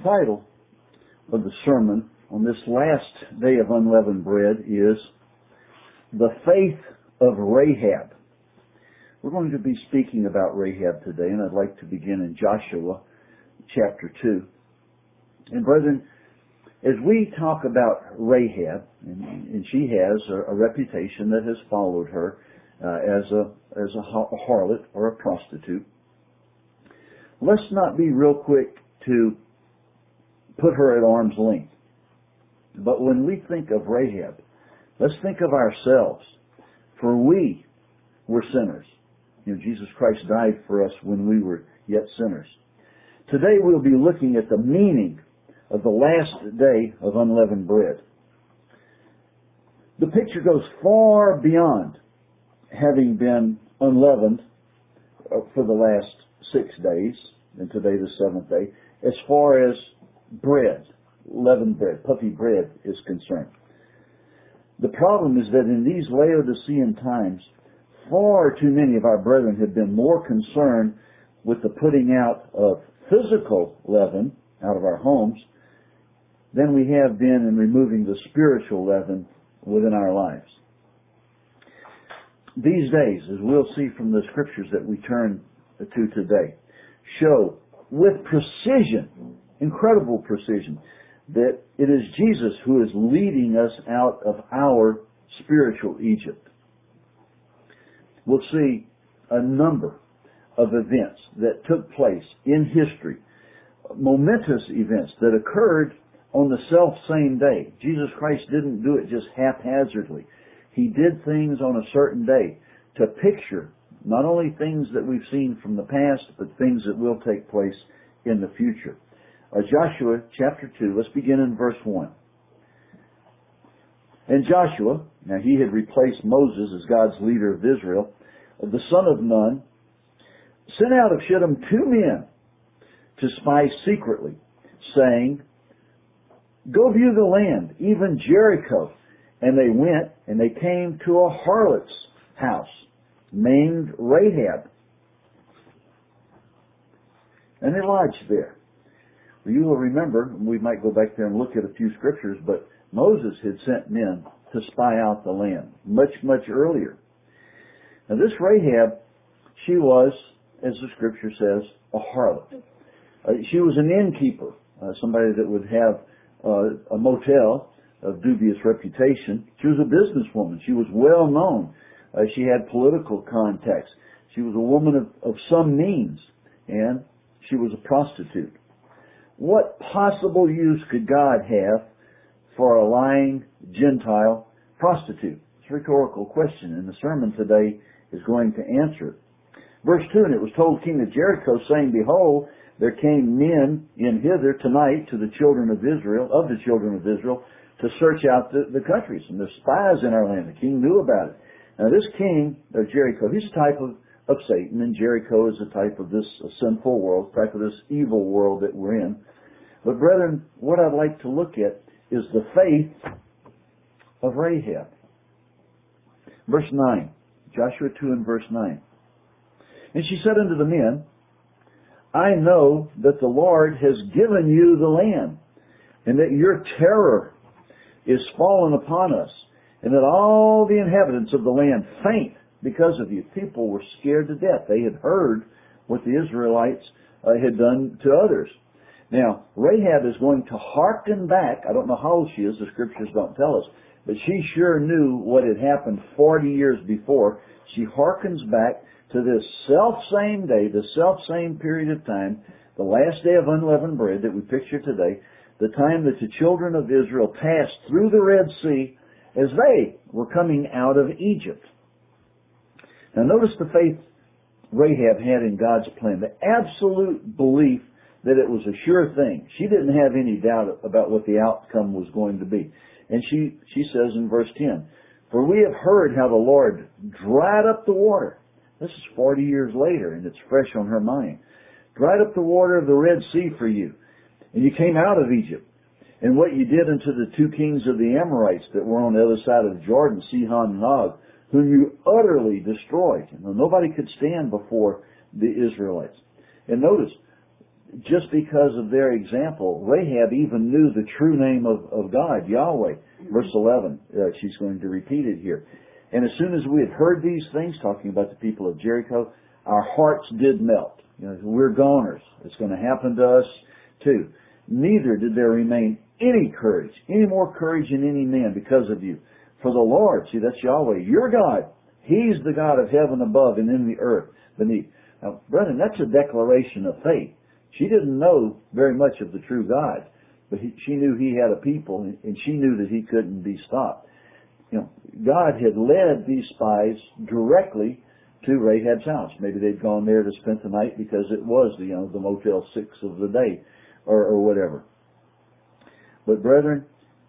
title of the sermon on this last day of unleavened bread is The Faith of Rahab. We're going to be speaking about Rahab today, and I'd like to begin in Joshua chapter 2. And brethren, as we talk about Rahab, and she has a reputation that has followed her as a harlot or a prostitute, let's not be real quick to put her at arm's length. But when we think of Rahab, let's think of ourselves, for we were sinners. Jesus Christ died for us when we were yet sinners. Today we'll be looking at the meaning of the last day of unleavened bread. The picture goes far beyond having been unleavened for the last 6 days, and today the 7th day, as far as bread, leavened bread, puffy bread is concerned. The problem is that in these Laodicean times, far too many of our brethren have been more concerned with the putting out of physical leaven out of our homes than we have been in removing the spiritual leaven within our lives. These days, as we'll see from the scriptures that we turn to today, show with precision, incredible precision, that it is Jesus who is leading us out of our spiritual Egypt. We'll see a number of events that took place in history, momentous events that occurred on the self-same day. Jesus Christ didn't do it just haphazardly. He did things on a certain day to picture not only things that we've seen from the past, but things that will take place in the future. Joshua chapter 2, let's begin in verse 1. And Joshua, now he had replaced Moses as God's leader of Israel, the son of Nun, sent out of Shittim 2 men to spy secretly, saying, "Go view the land, even Jericho." And they went, and they came to a harlot's house, named Rahab. And they lodged there. You will remember, we might go back there and look at a few scriptures, but Moses had sent men to spy out the land much, much earlier. Now this Rahab, she was, as the scripture says, a harlot. She was an innkeeper, somebody that would have a motel of dubious reputation. She was a businesswoman. She was well known. She had political contacts. She was a woman of some means, and she was a prostitute. What possible use could God have for a lying Gentile prostitute? It's a rhetorical question, and the sermon today is going to answer it. Verse 2, and it was told King of Jericho, saying, "Behold, there came men in hither tonight to the children of Israel, to search out the countries, and there's spies in our land." The king knew about it. Now this king of Jericho, he's a type of Satan, and Jericho is a type of this sinful world, type of this evil world that we're in. But brethren, what I'd like to look at is the faith of Rahab. Verse 9, Joshua 2 and verse 9. And she said unto the men, "I know that the Lord has given you the land, and that your terror is fallen upon us, and that all the inhabitants of the land faint because of you." People were scared to death. They had heard what the Israelites had done to others. Now, Rahab is going to hearken back. I don't know how old she is. The scriptures don't tell us. But she sure knew what had happened 40 years before. She hearkens back to this self-same day, the self-same period of time, the last day of unleavened bread that we picture today, the time that the children of Israel passed through the Red Sea as they were coming out of Egypt. Now notice the faith Rahab had in God's plan, the absolute belief that it was a sure thing. She didn't have any doubt about what the outcome was going to be. And she says in verse 10, "For we have heard how the Lord dried up the water." This is 40 years later, and it's fresh on her mind. "Dried up the water of the Red Sea for you, and you came out of Egypt. And what you did unto the 2 kings of the Amorites that were on the other side of the Jordan, Sihon and Og, whom you utterly destroyed." And nobody could stand before the Israelites. And notice, just because of their example, Rahab even knew the true name of God, Yahweh. Verse 11, she's going to repeat it here. And as soon as we had heard these things, talking about the people of Jericho, our hearts did melt. You know, we're goners. It's going to happen to us too. Neither did there remain any courage, any more courage in any man because of you. For the Lord, see, that's Yahweh, your God. He's the God of heaven above and in the earth beneath. Now, brethren, that's a declaration of faith. She didn't know very much of the true God, but she knew He had a people, and she knew that He couldn't be stopped. You know, God had led these spies directly to Rahab's house. Maybe they'd gone there to spend the night because it was the Motel 6 of the day, or whatever. But brethren,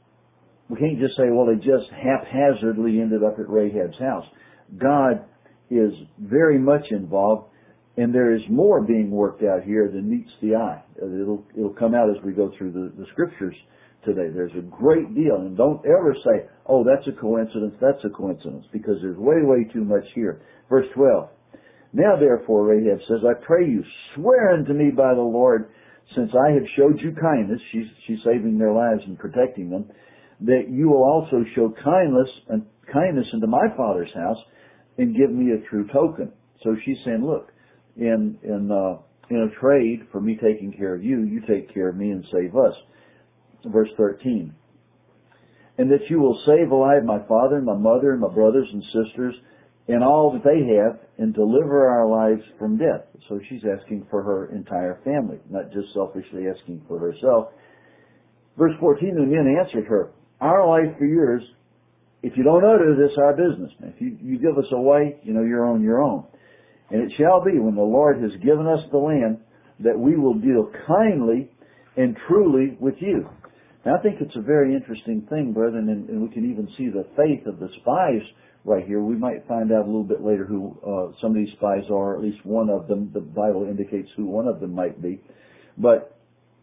we can't just say, well, they just haphazardly ended up at Rahab's house. God is very much involved, and there is more being worked out here than meets the eye. It'll come out as we go through the scriptures today. There's a great deal, and don't ever say, oh, that's a coincidence, because there's way, way too much here. Verse 12, now therefore, Rahab says, I pray you, swear unto me by the Lord, since I have showed you kindness, she's saving their lives and protecting them, that you will also show kindness unto my father's house, and give me a true token. So she's saying, look, in a trade for me taking care of you, you take care of me and save us. Verse 13, and that you will save alive my father and my mother and my brothers and sisters and all that they have, and deliver our lives from death. So she's asking for her entire family, not just selfishly asking for herself. Verse 14, the men answered her, our life for yours, if you don't utter this, our business. If you give us away, you're on your own. And it shall be, when the Lord has given us the land, that we will deal kindly and truly with you. Now, I think it's a very interesting thing, brethren, and we can even see the faith of the spies right here. We might find out a little bit later who some of these spies are, at least one of them. The Bible indicates who one of them might be. But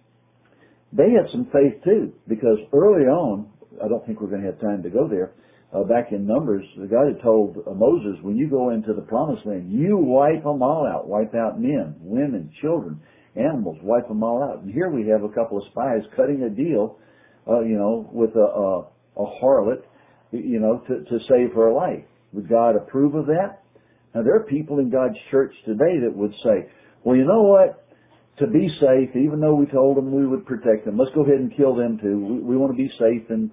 they had some faith too, because early on, I don't think we're going to have time to go there, back in Numbers, God had told Moses, when you go into the promised land, you wipe them all out. Wipe out men, women, children, animals, wipe them all out. And here we have a couple of spies cutting a deal, with a harlot, to save her life. Would God approve of that? Now, there are people in God's church today that would say, well, you know what? To be safe, even though we told them we would protect them, let's go ahead and kill them too. We want to be safe, and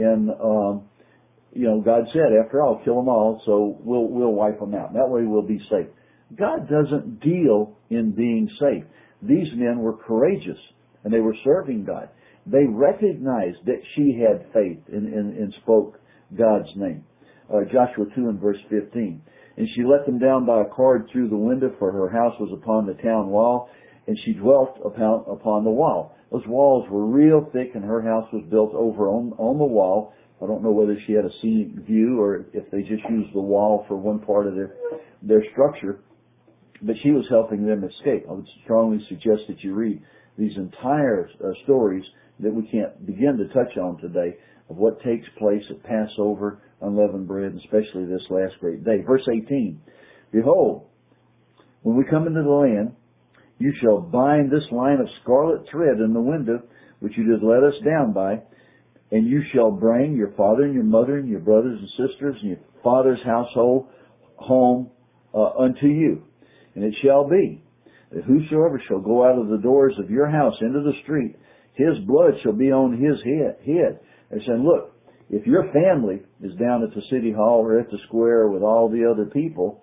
God said, after all, kill them all, so we'll wipe them out. That way we'll be safe. God doesn't deal in being safe. These men were courageous, and they were serving God. They recognized that she had faith and spoke God's name. Joshua 2 and verse 15. And she let them down by a cord through the window, for her house was upon the town wall, and she dwelt upon the wall. Those walls were real thick, and her house was built over on the wall. I don't know whether she had a scenic view or if they just used the wall for one part of their structure, but she was helping them escape. I would strongly suggest that you read these entire stories that we can't begin to touch on today of what takes place at Passover, unleavened bread, and especially this last great day. Verse 18, behold, when we come into the land, you shall bind this line of scarlet thread in the window, which you did let us down by, and you shall bring your father and your mother and your brothers and sisters and your father's household home unto you. And it shall be that whosoever shall go out of the doors of your house into the street, his blood shall be on his head. They're saying, look, if your family is down at the city hall or at the square with all the other people,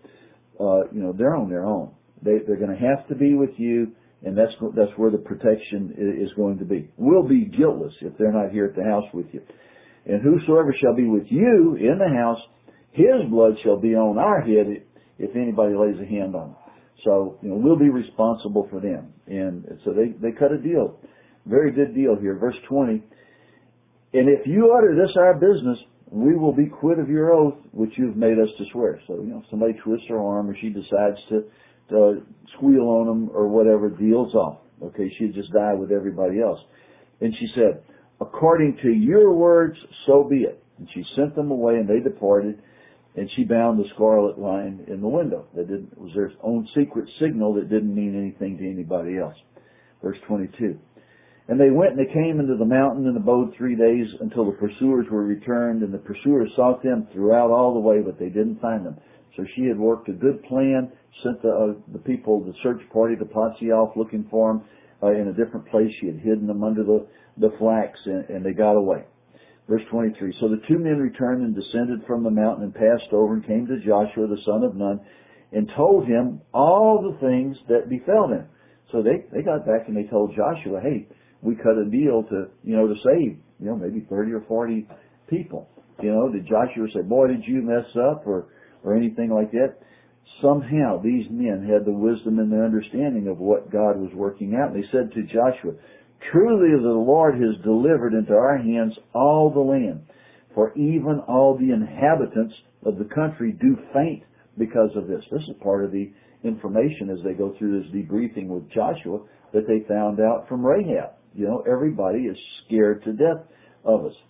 they're on their own. They're going to have to be with you, and that's where the protection is going to be. We'll be guiltless if they're not here at the house with you. And whosoever shall be with you in the house, his blood shall be on our head if anybody lays a hand on them. So, we'll be responsible for them. And so they cut a deal. Very good deal here. Verse 20, and if you utter this our business, we will be quit of your oath, which you've made us to swear. So, somebody twists her arm, or she decides to squeal on them or whatever, deals off. Okay, she'd just die with everybody else. And she said, according to your words, so be it. And she sent them away, and they departed, and she bound the scarlet line in the window. It was their own secret signal that didn't mean anything to anybody else. Verse 22. And they went and they came into the mountain and abode 3 days until the pursuers were returned, and the pursuers sought them throughout all the way, but they didn't find them. So she had worked a good plan, sent the people, the search party to Potsy off looking for them in a different place. She had hidden them under the flax, and they got away. Verse 23. So the two men returned and descended from the mountain and passed over and came to Joshua the son of Nun and told him all the things that befell them. So they got back and they told Joshua, hey, we cut a deal to save, maybe 30 or 40 people. Did Joshua say, boy, did you mess up or anything like that? Somehow these men had the wisdom and the understanding of what God was working out. And they said to Joshua, truly the Lord has delivered into our hands all the land, for even all the inhabitants of the country do faint because of this. This is part of the information as they go through this debriefing with Joshua that they found out from Rahab. Everybody is scared to death of us.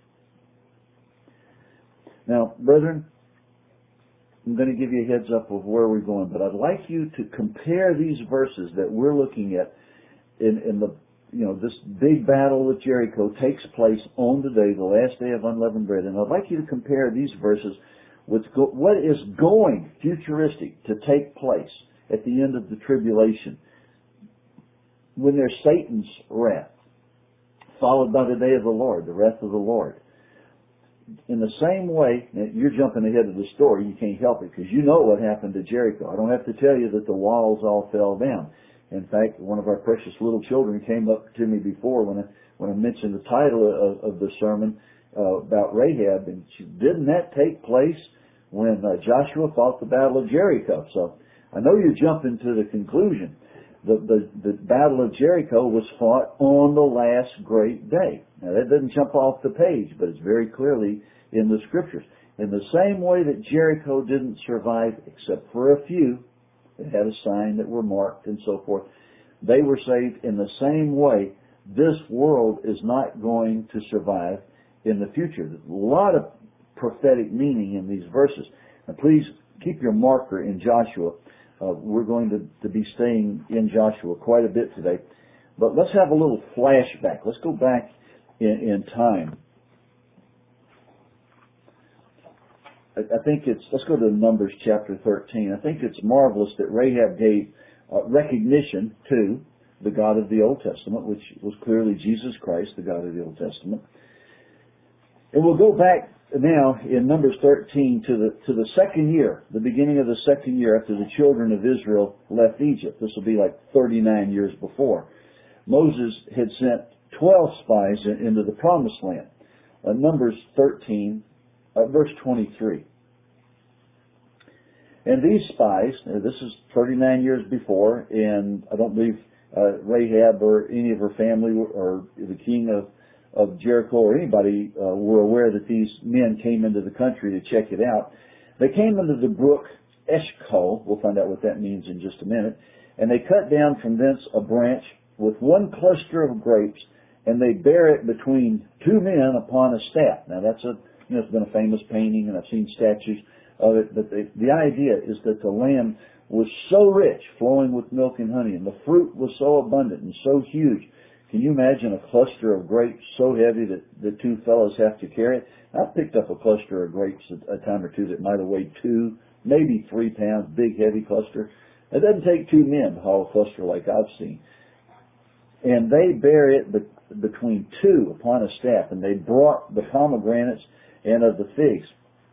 Now, brethren, I'm going to give you a heads up of where we're going, but I'd like you to compare these verses that we're looking at in the, this big battle with Jericho takes place on the day, the last day of unleavened bread, and I'd like you to compare these verses with what is going futuristic to take place at the end of the tribulation, when there's Satan's wrath, followed by the day of the Lord, the wrath of the Lord. In the same way, you're jumping ahead of the story, you can't help it, because you know what happened to Jericho. I don't have to tell you that the walls all fell down. In fact, one of our precious little children came up to me before when I mentioned the title of the sermon about Rahab, and she, didn't that take place when Joshua fought the battle of Jericho? So I know you're jumping to the conclusion. The battle of Jericho was fought on the last great day. Now that doesn't jump off the page, but it's very clearly in the scriptures. In the same way that Jericho didn't survive, except for a few that had a sign that were marked and so forth, they were saved. In the same way, this world is not going to survive in the future. There's a lot of prophetic meaning in these verses. Now please keep your marker in Joshua. We're going to be staying in Joshua quite a bit today. But let's have a little flashback. Let's go back in time. I think let's go to Numbers chapter 13. I think it's marvelous that Rahab gave recognition to the God of the Old Testament, which was clearly Jesus Christ, the God of the Old Testament. And we'll go back now in Numbers 13 to the second year, the beginning of the second year after the children of Israel left Egypt. This will be like 39 years before. Moses had sent 12 spies into the promised land. Numbers 13, verse 23. And these spies, this is 39 years before, and I don't believe Rahab or any of her family or the king of Jericho or anybody were aware that these men came into the country to check it out. They came into the brook Eshcol. We'll find out what that means in just a minute. And they cut down from thence a branch with one cluster of grapes, and they bear it between two men upon a staff. Now that's it's been a famous painting, and I've seen statues of it. But the idea is that the land was so rich, flowing with milk and honey, and the fruit was so abundant and so huge. Can you imagine a cluster of grapes so heavy that the two fellows have to carry it? I've picked up a cluster of grapes a time or two that might have weighed 2, maybe 3 pounds, big heavy cluster. It doesn't take 2 men to haul a cluster like I've seen. And they bear it between 2 upon a staff, and they brought the pomegranates and of the figs.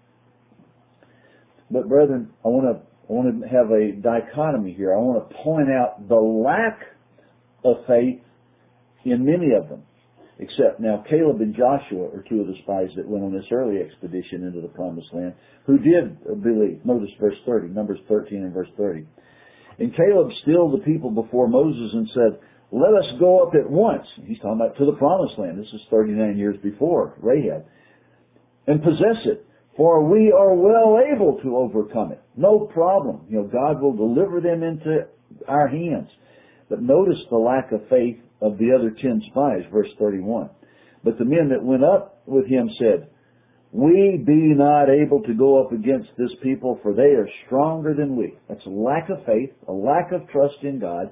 But brethren, I want to have a dichotomy here. I want to point out the lack of faith in many of them, except now Caleb and Joshua are 2 of the spies that went on this early expedition into the promised land who did believe. Notice verse 30, Numbers 13 and verse 30. And Caleb stilled the people before Moses and said, let us go up at once. He's talking about to the promised land. This is 39 years before Rahab. And possess it, for we are well able to overcome it. No problem. God will deliver them into our hands. But notice the lack of faith of the other 10 spies, verse 31. But the men that went up with him said, we be not able to go up against this people, for they are stronger than we. That's a lack of faith, a lack of trust in God.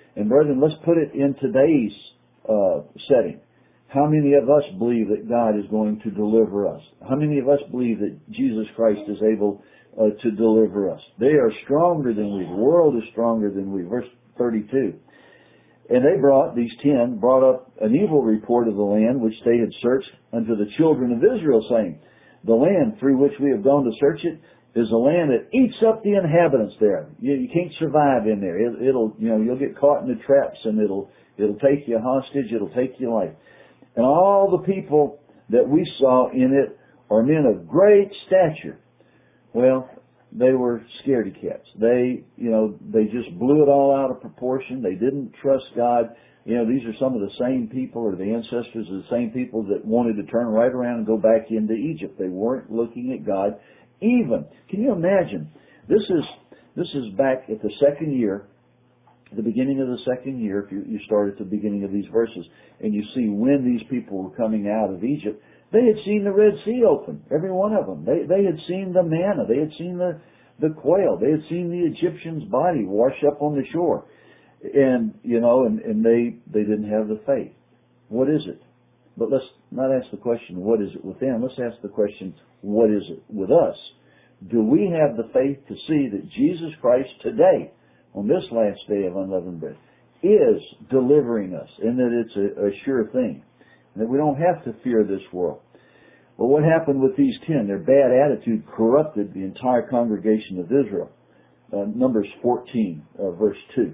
And brethren, let's put it in today's setting. How many of us believe that God is going to deliver us? How many of us believe that Jesus Christ is able to deliver us? They are stronger than we. The world is stronger than we. Verse 32. And these 10 brought up an evil report of the land which they had searched unto the children of Israel, saying, the land through which we have gone to search it is a land that eats up the inhabitants there. You can't survive in there. You'll get caught in the traps, and it'll take you hostage. It'll take your life. And all the people that we saw in it are men of great stature. Well, they were scaredy cats. They just blew it all out of proportion. They didn't trust God. These are some of the same people, or the ancestors of the same people that wanted to turn right around and go back into Egypt. They weren't looking at God. Even, can you imagine? This is back at the second year, the beginning of the second year. If you start at the beginning of these verses, and you see when these people were coming out of Egypt, they had seen the Red Sea open, every one of them. They had seen the manna. They had seen the quail. They had seen the Egyptian's body wash up on the shore. And they didn't have the faith. What is it? But let's not ask the question, what is it with them? Let's ask the question, what is it with us? Do we have the faith to see that Jesus Christ today, on this last day of unleavened bread, is delivering us, and that it's a sure thing, and that we don't have to fear this world? Well, what happened with these 10? Their bad attitude corrupted the entire congregation of Israel. Numbers 14, verse 2.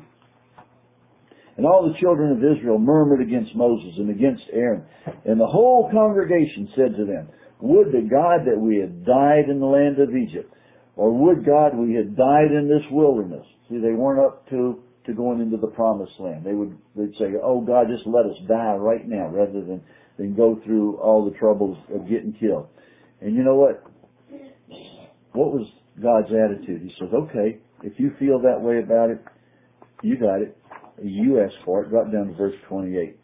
And all the children of Israel murmured against Moses and against Aaron. And the whole congregation said to them, would to God that we had died in the land of Egypt, or would God we had died in this wilderness. See, they weren't up to going into the promised land. They'd say, oh God, just let us die right now, rather than go through all the troubles of getting killed. And you know what? What was God's attitude? He says, okay, if you feel that way about it, you got it. You asked for it. Drop down to verse 28.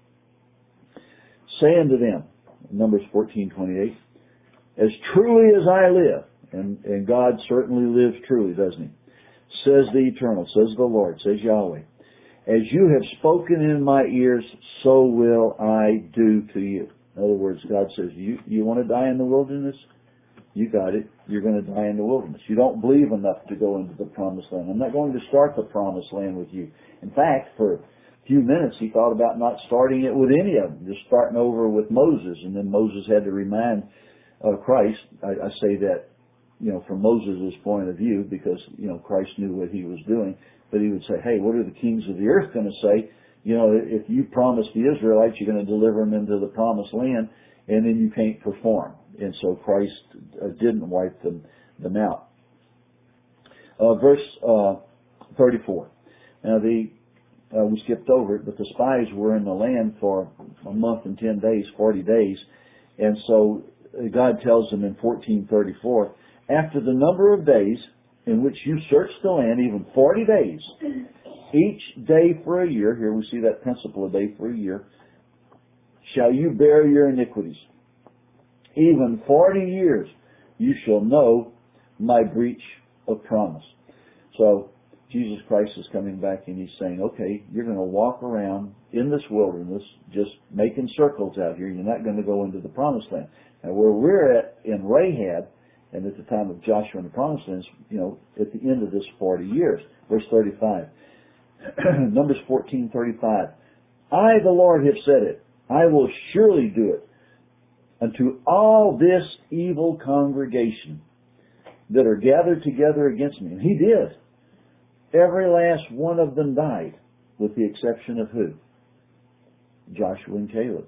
Say unto them, Numbers 14:28, as truly as I live, and God certainly lives truly, doesn't he? Says the Eternal, says the Lord, says Yahweh, as you have spoken in my ears, so will I do to you. In other words, God says, you want to die in the wilderness? You got it. You're going to die in the wilderness. You don't believe enough to go into the promised land. I'm not going to start the promised land with you. In fact, for a few minutes, he thought about not starting it with any of them, just starting over with Moses. And then Moses had to remind Christ. I say that, from Moses' point of view, because, Christ knew what he was doing. But he would say, hey, what are the kings of the earth going to say? If you promise the Israelites you're going to deliver them into the promised land, and then you can't perform. And so Christ didn't wipe them out. Verse 34. Now we skipped over it, but the spies were in the land for a month and 10 days, 40 days. And so God tells them in 14:34, after the number of days in which you search the land, even 40 days, each day for a year, here we see that principle, a day for a year, shall you bear your iniquities. Even 40 years you shall know my breach of promise. So Jesus Christ is coming back and he's saying, okay, you're going to walk around in this wilderness just making circles out here. You're not going to go into the promised land. Now where we're at in Rahab, and at the time of Joshua in the promised land, at the end of this 40 years. Verse 35. Numbers 14:35. I, the Lord, have said it. I will surely do it unto all this evil congregation that are gathered together against me. And he did. Every last one of them died, with the exception of who? Joshua and Caleb.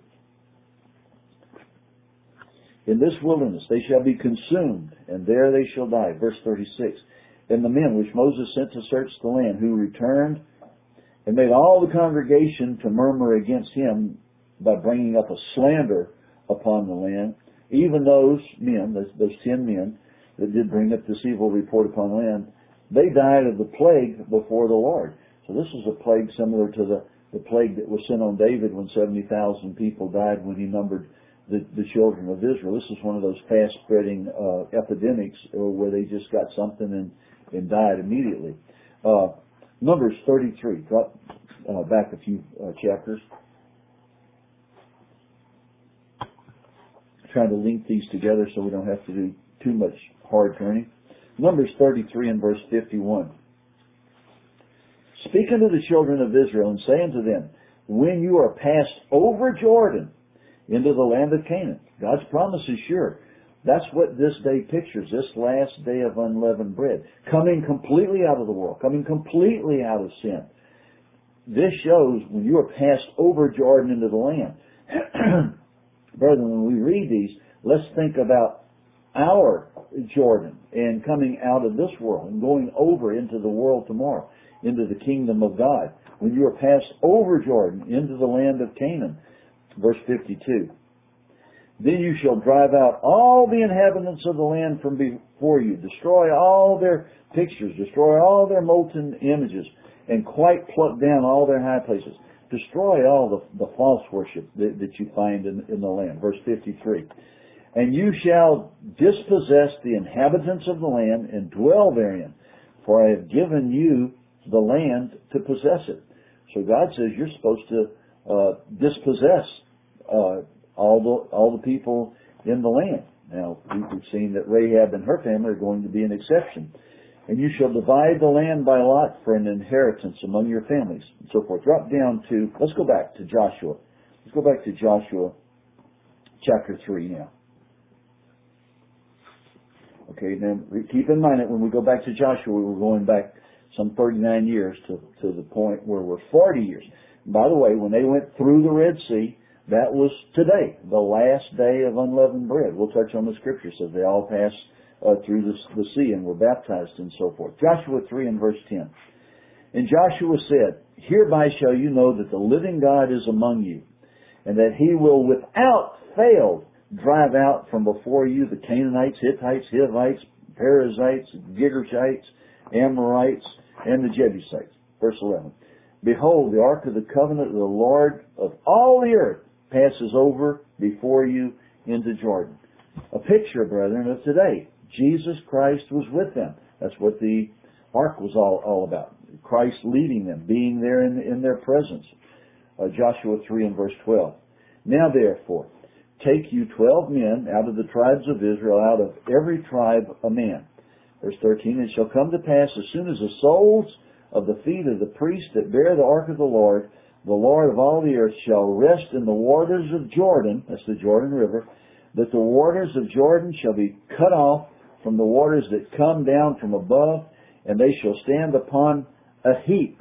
In this wilderness they shall be consumed, and there they shall die. Verse 36. And the men which Moses sent to search the land, who returned and made all the congregation to murmur against him by bringing up a slander upon the land, even those men, those 10 men that did bring up this evil report upon the land, they died of the plague before the Lord. So this is a plague similar to the plague that was sent on David when 70,000 people died when he numbered the children of Israel. This is one of those fast-spreading epidemics where they just got something and died immediately. Numbers 33. Drop back a few chapters. Trying to link these together so we don't have to do too much hard turning. Numbers 33 and verse 51. Speak unto the children of Israel and say unto them, when you are passed over Jordan into the land of Canaan. God's promise is sure. That's what this day pictures, this last day of unleavened bread. Coming completely out of the world, coming completely out of sin. This shows when you are passed over Jordan into the land. Brethren, when we read these, let's think about our Jordan and coming out of this world and going over into the world tomorrow, into the kingdom of God. When you are passed over Jordan into the land of Canaan, verse 52. Then you shall drive out all the inhabitants of the land from before you, destroy all their pictures, destroy all their molten images, and quite pluck down all their high places. Destroy all the false worship that you find in the land. Verse 53. And you shall dispossess the inhabitants of the land and dwell therein, for I have given you the land to possess it. So God says you're supposed to dispossess all the people in the land. Now, we've seen that Rahab and her family are going to be an exception. And you shall divide the land by lot for an inheritance among your families, and so forth. Drop down to, let's go back to Joshua. Let's go back to Joshua chapter 3 now. Okay, then keep in mind that when we go back to Joshua, we're going back some 39 years to the point where we're 40 years. And by the way, when they went through the Red Sea, that was today, the last day of unleavened bread. We'll touch on the scripture, says they all passed through the sea and were baptized and so forth. Joshua 3 and verse 10. And Joshua said, hereby shall you know that the living God is among you, and that he will without fail drive out from before you the Canaanites, Hittites, Hivites, Perizzites, Girgashites, Amorites, and the Jebusites. Verse 11. Behold, the ark of the covenant of the Lord of all the earth passes over before you into Jordan. A picture, brethren, of today. Jesus Christ was with them. That's what the ark was all about. Christ leading them, being there in their presence. Joshua 3 and verse 12. Now therefore, take you 12 men out of the tribes of Israel, out of every tribe a man. Verse 13, it shall come to pass as soon as the soles of the feet of the priests that bear the ark of the Lord of all the earth, shall rest in the waters of Jordan, that's the Jordan River, that the waters of Jordan shall be cut off from the waters that come down from above, and they shall stand upon a heap.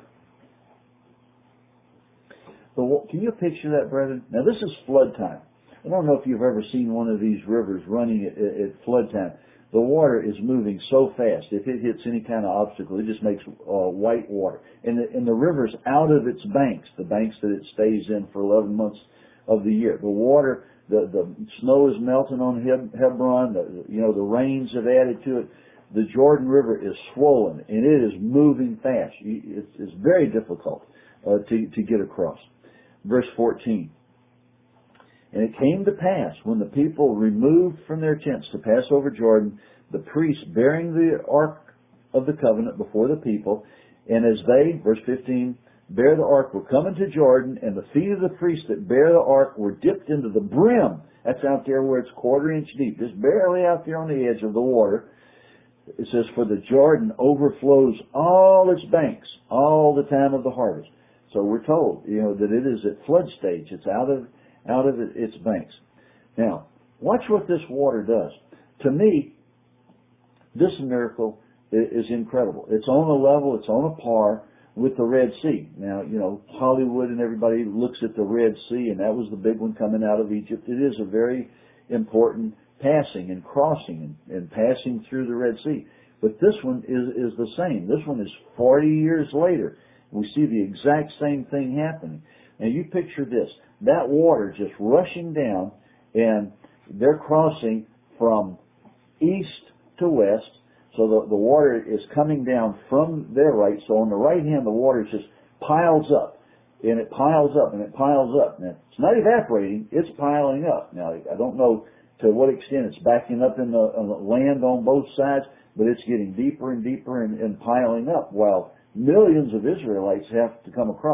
Can you picture that, brethren? Now this is flood time. I don't know if you've ever seen one of these rivers running at flood time. The water is moving so fast. If it hits any kind of obstacle, it just makes white water. And the river's out of its banks, the banks that it stays in for 11 months of the year. The water, the snow is melting on Hebron. The rains have added to it. The Jordan River is swollen, and it is moving fast. It's very difficult to get across. Verse 14. And it came to pass, when the people removed from their tents to pass over Jordan, the priests bearing the ark of the covenant before the people, and as they, verse 15, bear the ark, were coming to Jordan, and the feet of the priests that bear the ark were dipped into the brim. That's out there where it's 1/4 inch deep, just barely out there on the edge of the water. It says, for the Jordan overflows all its banks all the time of the harvest. So we're told, that it is at flood stage. It's out of its banks. Now, watch what this water does. To me, this miracle is incredible. It's on a level, it's on a par with the Red Sea. Now, Hollywood and everybody looks at the Red Sea, and that was the big one coming out of Egypt. It is a very important passing and crossing and passing through the Red Sea. But this one is the same. This one is 40 years later. We see the exact same thing happening. Now, you picture this. That water just rushing down, and they're crossing from east to west. So the water is coming down from their right. So on the right hand, the water just piles up, and it piles up, and it piles up. Now, it's not evaporating, it's piling up. Now, I don't know to what extent it's backing up in the land on both sides, but it's getting deeper and deeper and piling up, while millions of Israelites have to come across.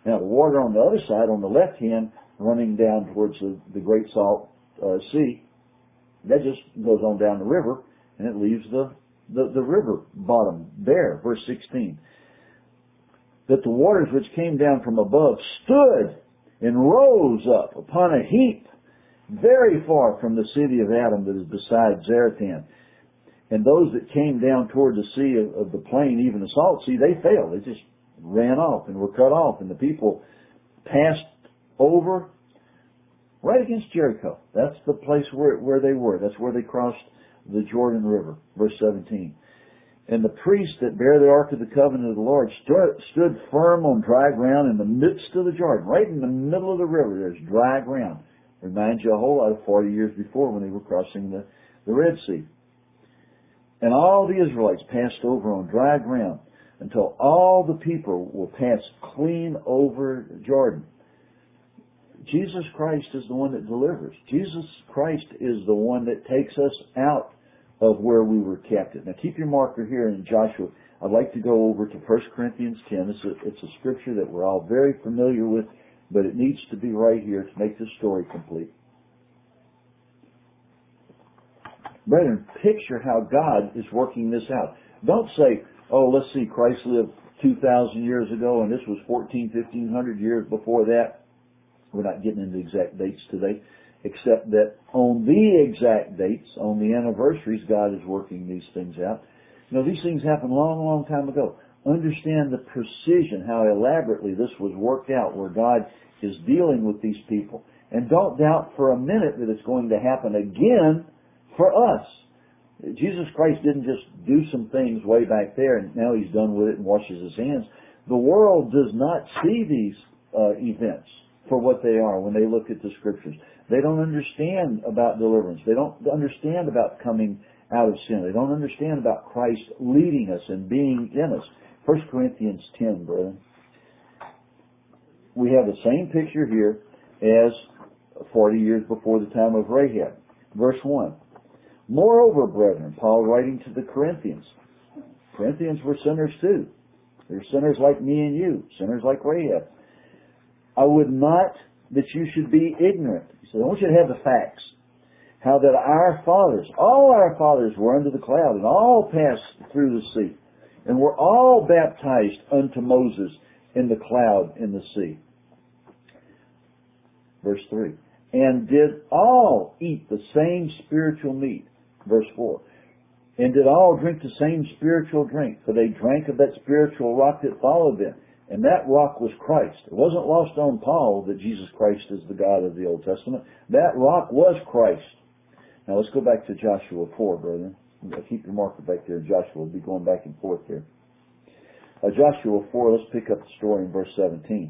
Now the water on the other side, on the left hand, running down towards the Great Salt Sea, that just goes on down the river, and it leaves the river bottom bare. Verse 16. That the waters which came down from above stood and rose up upon a heap very far from the city of Adam that is beside Zaretan. And those that came down toward the sea of the plain, even the salt sea, they failed. They just ran off and were cut off. And the people passed over right against Jericho. That's the place where they were. That's where they crossed the Jordan River. Verse 17. And the priests that bear the ark of the covenant of the Lord stood firm on dry ground in the midst of the Jordan. Right in the middle of the river, there's dry ground. Reminds you a whole lot of 40 years before when they were crossing the Red Sea. And all the Israelites passed over on dry ground until all the people were passed clean over Jordan. Jesus Christ is the one that delivers. Jesus Christ is the one that takes us out of where we were captive. Now keep your marker here in Joshua. I'd like to go over to 1 Corinthians 10. It's a scripture that we're all very familiar with, but it needs to be right here to make the story complete. Brethren, picture how God is working this out. Don't say, oh, let's see, Christ lived 2,000 years ago and this was 1,500 years before that. We're not getting into exact dates today, except that on the exact dates, on the anniversaries, God is working these things out. You know, these things happened a long, long time ago. Understand the precision, how elaborately this was worked out, where God is dealing with these people. And don't doubt for a minute that it's going to happen again for us. Jesus Christ didn't just do some things way back there and now He's done with it and washes His hands. The world does not see these events for what they are when they look at the Scriptures. They don't understand about deliverance. They don't understand about coming out of sin. They don't understand about Christ leading us and being in us. 1 Corinthians 10, brethren. We have the same picture here as 40 years before the time of Rahab. Verse 1. Moreover, brethren, Paul writing to the Corinthians were sinners too. They're sinners like me and you, sinners like Rahab. I would not that you should be ignorant. He said, I want you to have the facts. How that our fathers, all our fathers were under the cloud and all passed through the sea and were all baptized unto Moses in the cloud in the sea. Verse 3. And did all eat the same spiritual meat. Verse 4. And did all drink the same spiritual drink, for they drank of that spiritual rock that followed them. And that rock was Christ. It wasn't lost on Paul that Jesus Christ is the God of the Old Testament. That rock was Christ. Now let's go back to Joshua 4, brethren. Keep your marker back there. Joshua will be going back and forth here. Joshua 4, let's pick up the story in verse 17.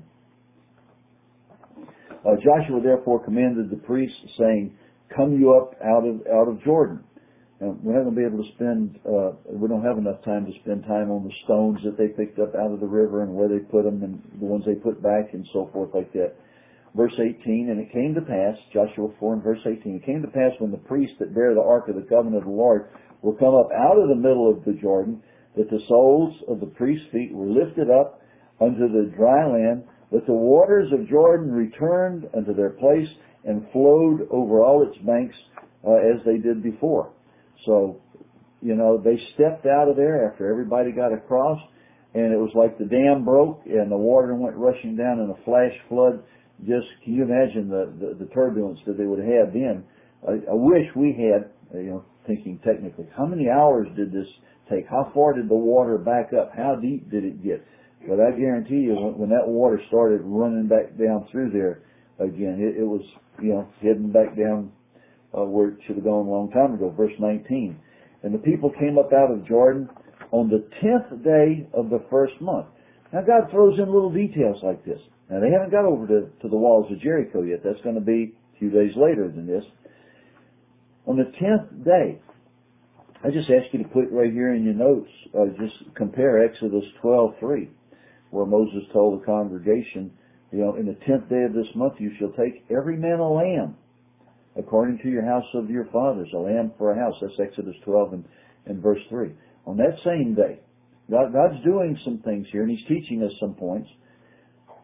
Joshua therefore commanded the priests, saying, come you up out of Jordan. Now, we're not going to be able to spend, we don't have enough time to spend time on the stones that they picked up out of the river and where they put them and the ones they put back and so forth like that. Verse 18, and it came to pass, Joshua 4 and verse 18, it came to pass when the priests that bear the ark of the covenant of the Lord were come up out of the middle of the Jordan, that the soles of the priests' feet were lifted up unto the dry land, that the waters of Jordan returned unto their place and flowed over all its banks as they did before. So, you know, they stepped out of there after everybody got across, and it was like the dam broke and the water went rushing down in a flash flood. Just, can you imagine the turbulence that they would have had then? I wish we had, thinking technically, how many hours did this take? How far did the water back up? How deep did it get? But I guarantee you, when that water started running back down through there again, it was, heading back down where it should have gone a long time ago. Verse 19. And the people came up out of Jordan on the 10th day of the first month. Now God throws in little details like this. Now they haven't got over to the walls of Jericho yet. That's going to be a few days later than this. On the 10th day, I just ask you to put right here in your notes, just compare Exodus 12:3, where Moses told the congregation, in the 10th day of this month you shall take every man a lamb, according to your house of your fathers, a lamb for a house. That's Exodus 12 and verse 3. On that same day, God's doing some things here, and He's teaching us some points.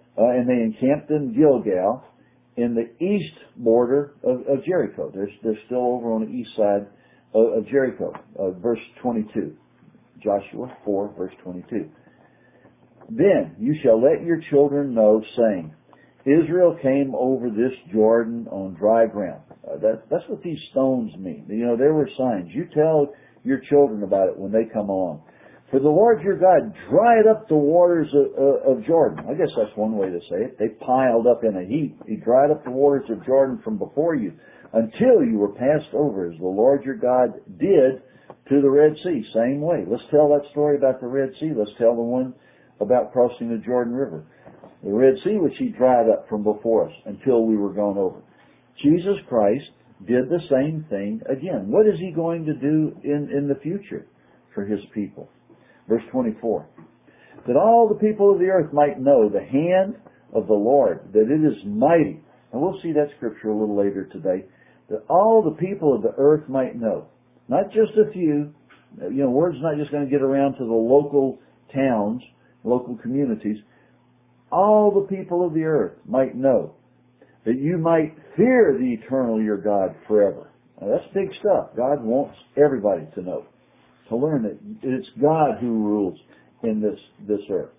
and they encamped in Gilgal in the east border of Jericho. They're still over on the east side of Jericho. Verse 22. Joshua 4, verse 22. Then you shall let your children know, saying, Israel came over this Jordan on dry ground. That's what these stones mean. You know, there were signs. You tell your children about it when they come along. For the Lord your God dried up the waters of Jordan. I guess that's one way to say it. They piled up in a heap. He dried up the waters of Jordan from before you until you were passed over, as the Lord your God did to the Red Sea. Same way. Let's tell that story about the Red Sea. Let's tell the one about crossing the Jordan River. The Red Sea, which he dried up from before us until we were gone over. Jesus Christ did the same thing again. What is he going to do in the future for his people? Verse 24. That all the people of the earth might know the hand of the Lord, that it is mighty. And we'll see that scripture a little later today. That all the people of the earth might know. Not just a few. You know, word's not just going to get around to the local towns, local communities. All the people of the earth might know, that you might fear the eternal your God forever. Now, that's big stuff. God wants everybody to know, to learn that it's God who rules in this earth.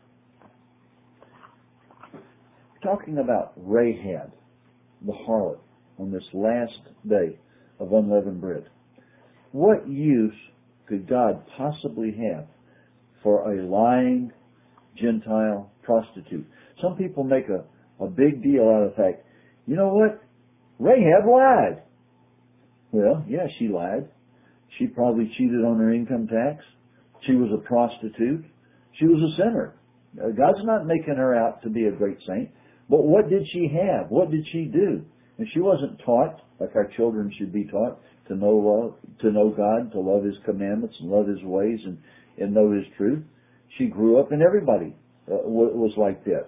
Talking about Rahab, the harlot, on this last day of unleavened bread. What use could God possibly have for a lying Gentile prostitute? Some people make a big deal out of the fact, you know what? Rahab lied. Well, yeah, she lied. She probably cheated on her income tax. She was a prostitute. She was a sinner. God's not making her out to be a great saint. But what did she have? What did she do? And she wasn't taught, like our children should be taught, to know God, to love His commandments and love His ways and know His truth. She grew up and everybody was like that.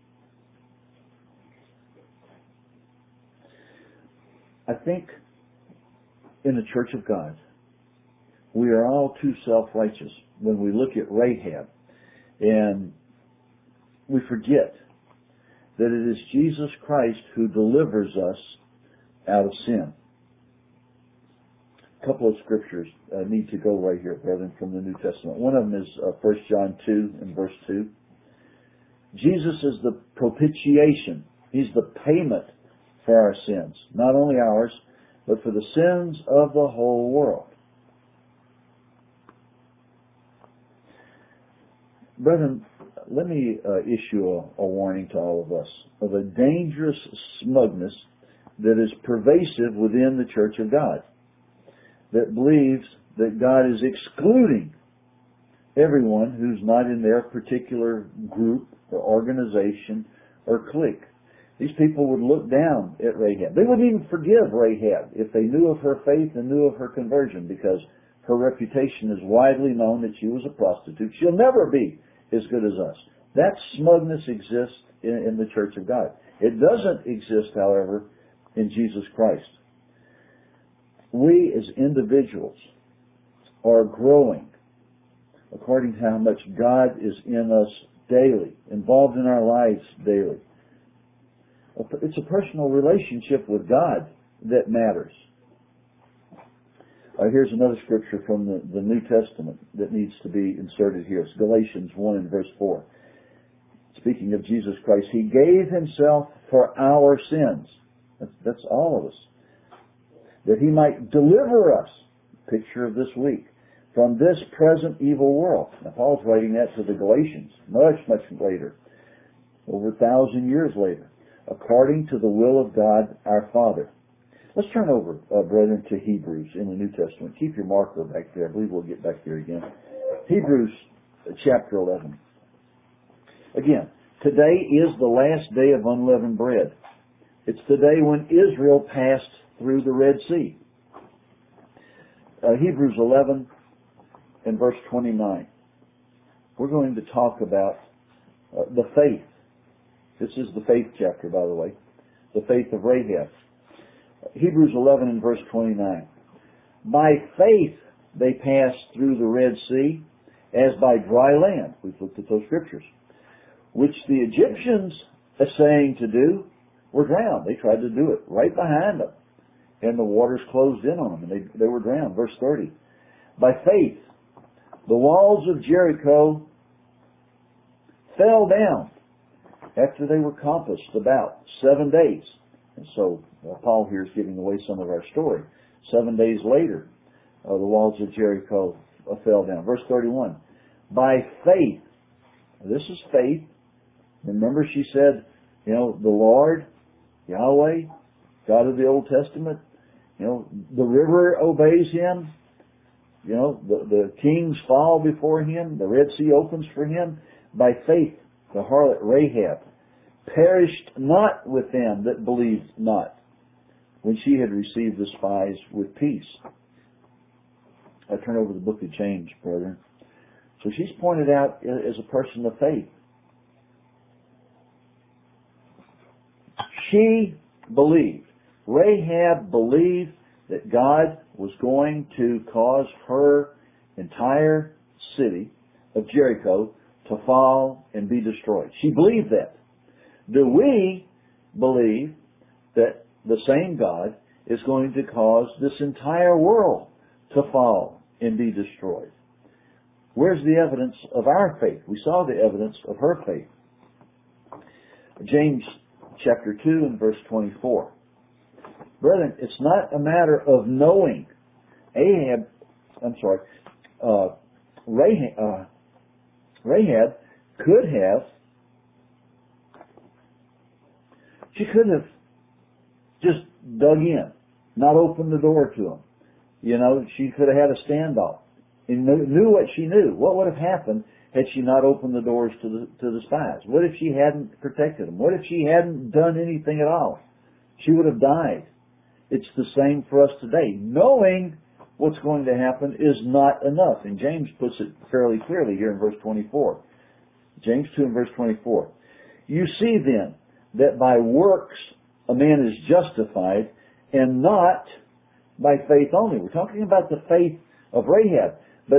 I think in the Church of God, we are all too self-righteous when we look at Rahab, and we forget that it is Jesus Christ who delivers us out of sin. A couple of scriptures need to go right here, brethren, from the New Testament. One of them is 1 John 2 and verse 2. Jesus is the propitiation. He's the payment for our sins. Not only ours, but for the sins of the whole world. Brethren, let me issue a warning to all of us of a dangerous smugness that is pervasive within the Church of God, that believes that God is excluding everyone who's not in their particular group or organization or clique. These people would look down at Rahab. They wouldn't even forgive Rahab if they knew of her faith and knew of her conversion, because her reputation is widely known that she was a prostitute. She'll never be as good as us. That smugness exists in the Church of God. It doesn't exist, however, in Jesus Christ. We as individuals are growing according to how much God is in us daily, involved in our lives daily. It's a personal relationship with God that matters. Here's another scripture from the New Testament that needs to be inserted here. It's Galatians 1 and verse 4. Speaking of Jesus Christ, He gave Himself for our sins. That's all of us. That He might deliver us, picture of this week, from this present evil world. Now Paul's writing that to the Galatians much, much later, over 1,000 years later, according to the will of God our Father. Let's turn over, brethren, to Hebrews in the New Testament. Keep your marker back there. I believe we'll get back there again. Hebrews chapter 11. Again, today is the last day of unleavened bread. It's the day when Israel passed through the Red Sea. Hebrews 11 and verse 29. We're going to talk about the faith. This is the faith chapter, by the way. The faith of Rahab. Hebrews 11 and verse 29. By faith they passed through the Red Sea as by dry land. We've looked at those scriptures. which the Egyptians essaying to do were drowned. They tried to do it right behind them, and the waters closed in on them, and they were drowned. Verse 30. By faith, the walls of Jericho fell down after they were compassed about 7 days. And so Paul here is giving away some of our story. 7 days later, the walls of Jericho fell down. Verse 31. By faith. This is faith. Remember she said, the Lord, Yahweh, God of the Old Testament, the river obeys him. The kings fall before him. The Red Sea opens for him. By faith, the harlot Rahab perished not with them that believed not, when she had received the spies with peace. I turn over the book of James, brethren. So she's pointed out as a person of faith. She believed. Rahab believed that God was going to cause her entire city of Jericho to fall and be destroyed. She believed that. Do we believe that the same God is going to cause this entire world to fall and be destroyed? Where's the evidence of our faith? We saw the evidence of her faith. James chapter 2 and verse 24. Brethren, it's not a matter of knowing. Rahab could have, she could have just dug in, not opened the door to him. She could have had a standoff and knew what she knew. What would have happened had she not opened the doors to the spies? What if she hadn't protected them? What if she hadn't done anything at all? She would have died. It's the same for us today. Knowing what's going to happen is not enough. And James puts it fairly clearly here in verse 24. James 2 and verse 24. You see then that by works a man is justified, and not by faith only. We're talking about the faith of Rahab. But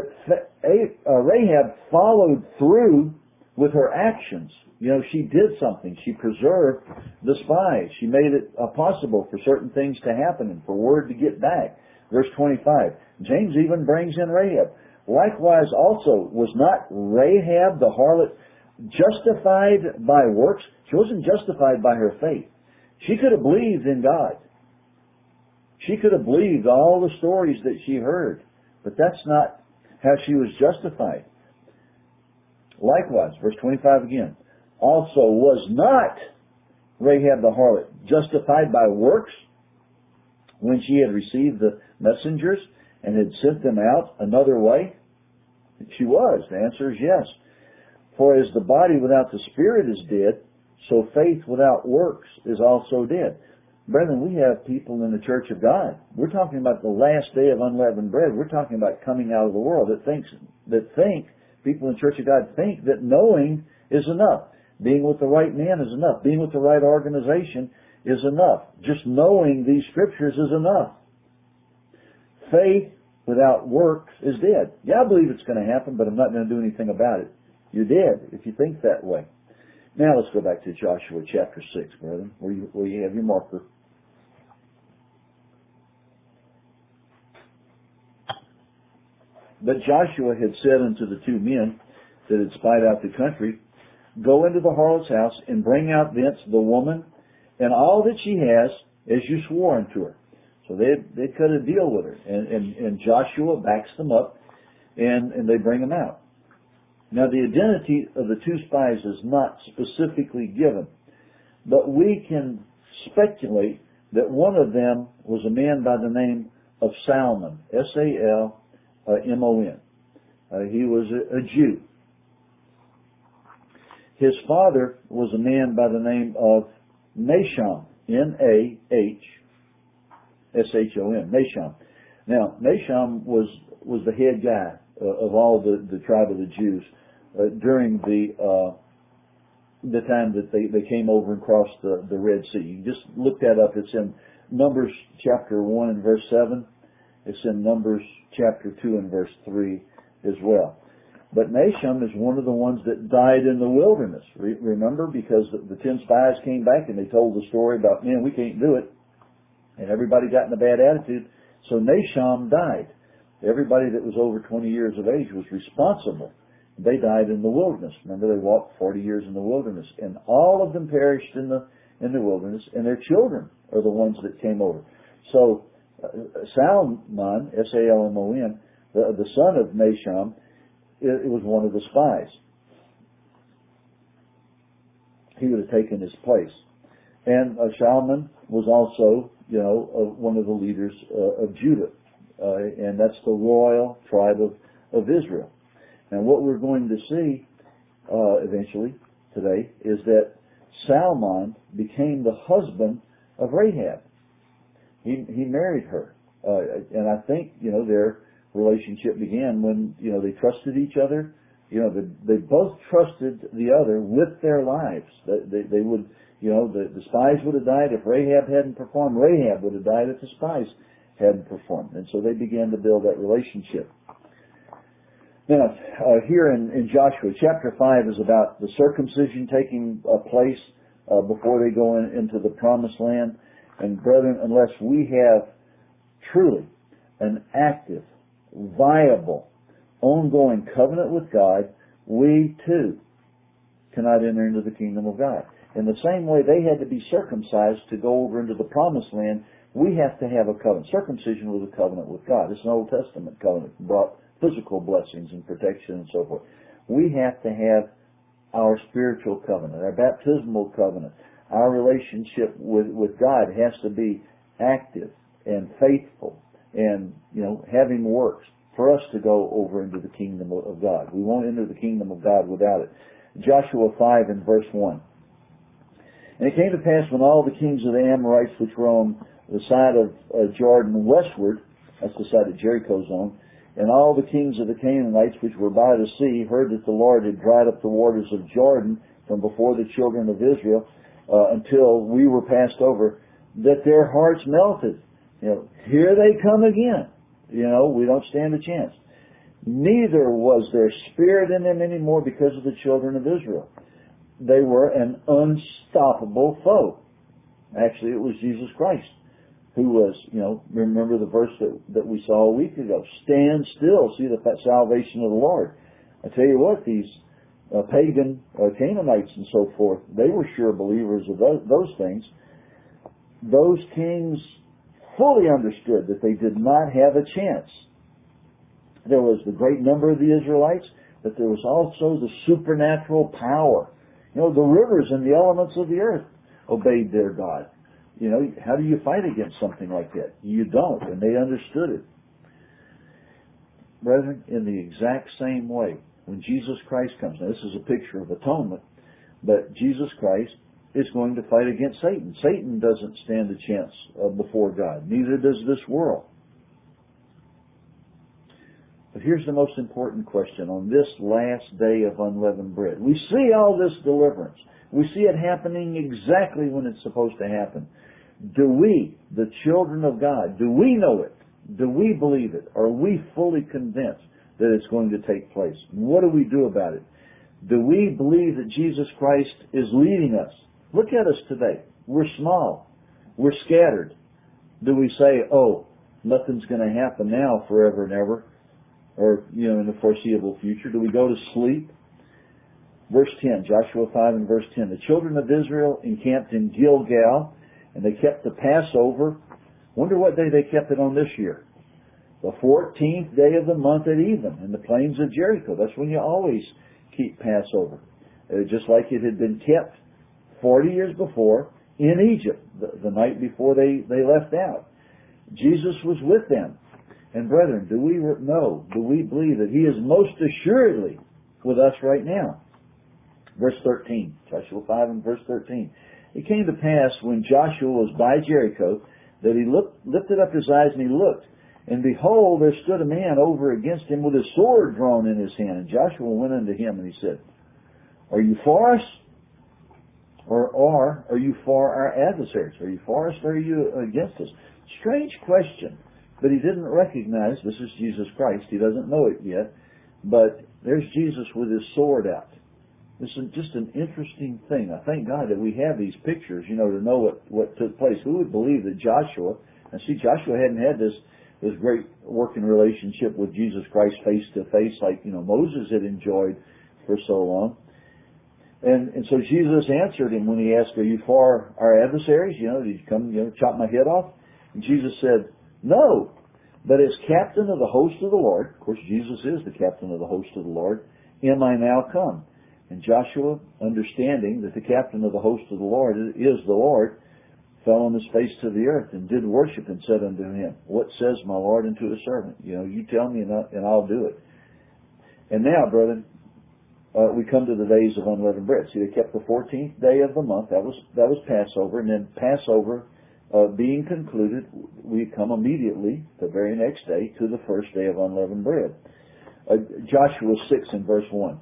Rahab followed through with her actions. She did something. She preserved the spies. She made it possible for certain things to happen and for word to get back. Verse 25. James even brings in Rahab. Likewise also, was not Rahab the harlot justified by works? She wasn't justified by her faith. She could have believed in God. She could have believed all the stories that she heard. But that's not how she was justified. Likewise, verse 25 again. Also was not Rahab the harlot justified by works when she had received the messengers and had sent them out another way? She was. The answer is yes. For as the body without the spirit is dead, so faith without works is also dead. Brethren, we have people in the Church of God. We're talking about the last day of unleavened bread. We're talking about coming out of the world people in the Church of God think that knowing is enough. Being with the right man is enough. Being with the right organization is enough. Just knowing these scriptures is enough. Faith without works is dead. Yeah, I believe it's going to happen, but I'm not going to do anything about it. You're dead if you think that way. Now let's go back to Joshua chapter 6, brethren, where you have your marker. But Joshua had said unto the two men that had spied out the country, Go into the harlot's house and bring out thence the woman and all that she has, as you swore unto her. So they cut a deal with her. And Joshua backs them up and they bring them out. Now the identity of the two spies is not specifically given, but we can speculate that one of them was a man by the name of Salmon, S-A-L-M-O-N. He was a Jew. His father was a man by the name of Nahshon, N-A-H-S-H-O-N, Nahshon. Now, Nahshon was the head guy of all the tribe of the Jews during the time that they came over and crossed the Red Sea. You just look that up. It's in Numbers chapter 1 and verse 7. It's in Numbers chapter 2 and verse 3 as well. But Nahshon is one of the ones that died in the wilderness. Remember, because the 10 spies came back and they told the story about, man, we can't do it. And everybody got in a bad attitude. So Nahshon died. Everybody that was over 20 years of age was responsible. They died in the wilderness. Remember, they walked 40 years in the wilderness. And all of them perished in the wilderness. And their children are the ones that came over. So Salmon, S-A-L-M-O-N, the son of Nahshon, it was one of the spies. He would have taken his place. And Shalman was also, one of the leaders of Judah. And that's the royal tribe of Israel. And what we're going to see eventually today is that Salmon became the husband of Rahab. He married her. And I think, their relationship began when, they trusted each other. They both trusted the other with their lives. They would, the spies would have died if Rahab hadn't performed. Rahab would have died if the spies hadn't performed. And so they began to build that relationship. Now, here in Joshua, chapter 5 is about the circumcision taking place before they go into the promised land. And brethren, unless we have truly an active, viable, ongoing covenant with God, we too cannot enter into the kingdom of God. In the same way they had to be circumcised to go over into the promised land, we have to have a covenant. Circumcision was a covenant with God. It's an Old Testament covenant. It brought physical blessings and protection and so forth. We have to have our spiritual covenant, our baptismal covenant. Our relationship with God has to be active and faithful and, having works for us to go over into the kingdom of God. We won't enter the kingdom of God without it. Joshua 5 and verse 1. And it came to pass when all the kings of the Amorites which were on the side of Jordan westward, that's the side that Jericho's on, and all the kings of the Canaanites which were by the sea heard that the Lord had dried up the waters of Jordan from before the children of Israel until we were passed over, that their hearts melted. Here they come again. We don't stand a chance. Neither was there spirit in them anymore because of the children of Israel. They were an unstoppable foe. Actually, it was Jesus Christ who was, remember the verse that we saw a week ago. Stand still, see the salvation of the Lord. I tell you what, these pagan Canaanites and so forth, they were sure believers of those things. Those kings fully understood that they did not have a chance. There was the great number of the Israelites, but there was also the supernatural power. The rivers and the elements of the earth obeyed their God. How do you fight against something like that? You don't, and they understood it. Brethren, in the exact same way, when Jesus Christ comes, now this is a picture of atonement, but Jesus Christ is going to fight against Satan. Satan doesn't stand a chance before God. Neither does this world. But here's the most important question on this last day of unleavened bread. We see all this deliverance. We see it happening exactly when it's supposed to happen. Do we, the children of God, do we know it? Do we believe it? Are we fully convinced that it's going to take place? What do we do about it? Do we believe that Jesus Christ is leading us? Look at us today. We're small. We're scattered. Do we say, nothing's going to happen now forever and ever, or, in the foreseeable future? Do we go to sleep? Verse 10, Joshua 5 and verse 10. The children of Israel encamped in Gilgal, and they kept the Passover. Wonder what day they kept it on this year. The 14th day of the month at even, in the plains of Jericho. That's when you always keep Passover. Just like it had been kept 40 years before in Egypt, the night before they left out. Jesus was with them. And brethren, do we know, do we believe that He is most assuredly with us right now? Verse 13, Joshua 5 and verse 13. It came to pass when Joshua was by Jericho that he lifted up his eyes and he looked, and behold, there stood a man over against him with his sword drawn in his hand. And Joshua went unto him and he said, Are you for us? Or are you for our adversaries? Are you for us or are you against us? Strange question. But he didn't recognize this is Jesus Christ. He doesn't know it yet. But there's Jesus with his sword out. This is just an interesting thing. I thank God that we have these pictures, to know what took place. Who would believe that Joshua, and see, Joshua hadn't had this great working relationship with Jesus Christ face to face like, Moses had enjoyed for so long. And so Jesus answered him when he asked, "Are you for our adversaries? Did you come, chop my head off?" And Jesus said, "No, but as captain of the host of the Lord," of course Jesus is the captain of the host of the Lord, "am I now come?" And Joshua, understanding that the captain of the host of the Lord is the Lord, fell on his face to the earth and did worship and said unto him, "What says my Lord unto his servant?" You tell me and I'll do it. And now, brethren, we come to the days of unleavened bread. See, they kept the 14th day of the month. That was Passover. And then Passover being concluded, we come immediately, the very next day, to the first day of unleavened bread. Joshua 6 and verse 1.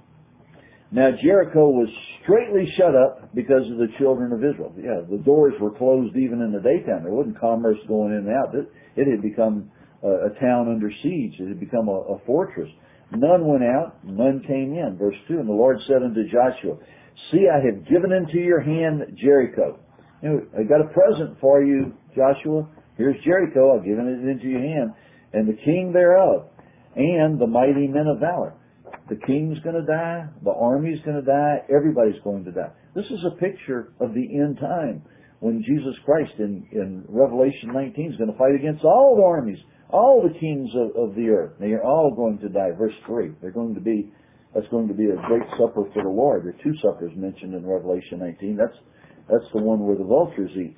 Now Jericho was straitly shut up because of the children of Israel. Yeah, the doors were closed even in the daytime. There wasn't commerce going in and out. It had become a town under siege. It had become a fortress. None went out, none came in. Verse 2, and the Lord said unto Joshua, "See, I have given into your hand Jericho." I got a present for you, Joshua. Here's Jericho. I've given it into your hand. And the king thereof, and the mighty men of valor. The king's going to die. The army's going to die. Everybody's going to die. This is a picture of the end time when Jesus Christ in Revelation 19 is going to fight against all the armies, all the kings of the earth. They are all going to die. Verse 3. That's going to be a great supper for the Lord. There are two suppers mentioned in Revelation 19. That's the one where the vultures eat.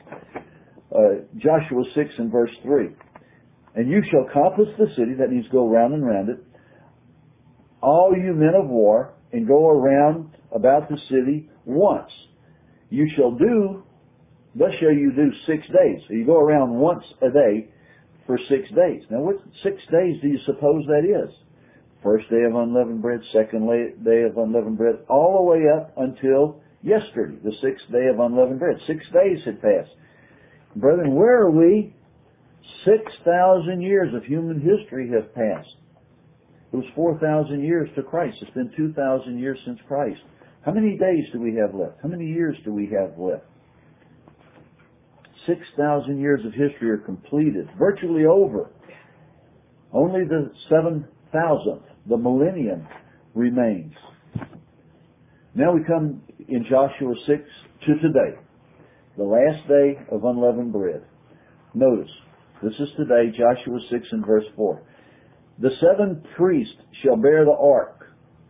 Joshua 6 and verse 3. And you shall compass the city, that means go round and round it, all you men of war, and go around about the city once. You shall do, thus shall you do 6 days. So you go around once a day for 6 days. Now what 6 days do you suppose that is? First day of unleavened bread, second day of unleavened bread, all the way up until yesterday, the 6th day of unleavened bread. 6 days had passed. Brethren, where are we? 6,000 years of human history have passed. It was 4,000 years to Christ. It's been 2,000 years since Christ. How many days do we have left? How many years do we have left? 6,000 years of history are completed, virtually over. Only the 7,000th, the millennium, remains. Now we come in Joshua 6 to today, the last day of unleavened bread. Notice, this is today, Joshua 6 and verse 4. The 7 priests shall bear the ark.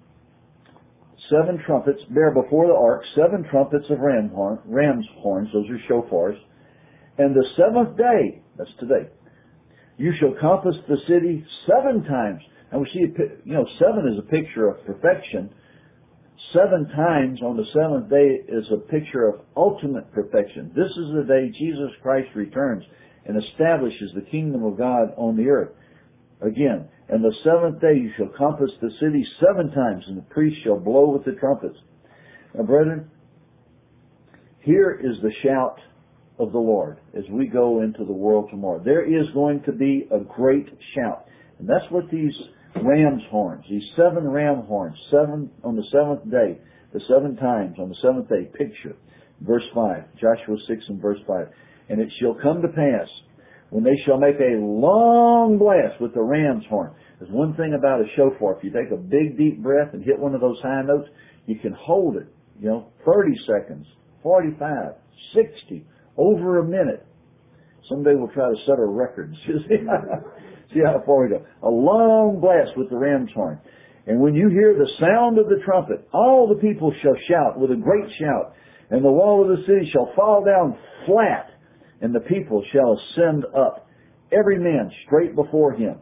7 trumpets bear before the ark 7 trumpets of ram's horns, those are shofars. And the 7th day, that's today, you shall compass the city 7 times. And we see, 7 is a picture of perfection. 7 times on the 7th day is a picture of ultimate perfection. This is the day Jesus Christ returns and establishes the kingdom of God on the earth. Again, and the 7th day you shall compass the city 7 times, and the priests shall blow with the trumpets. Now, brethren, here is the shout of the Lord as we go into the world tomorrow. There is going to be a great shout. And that's what these ram's horns, these 7 ram horns, 7 on the 7th day, the 7 times on the 7th day, picture. Verse 5, Joshua 6 and verse 5. And it shall come to pass, when they shall make a long blast with the ram's horn. There's one thing about a shofar. If you take a big, deep breath and hit one of those high notes, you can hold it, 30 seconds, 45, 60, over a minute. Someday we'll try to set a record. See how far we go. A long blast with the ram's horn. And when you hear the sound of the trumpet, all the people shall shout with a great shout, and the wall of the city shall fall down flat, and the people shall ascend up, every man straight before him.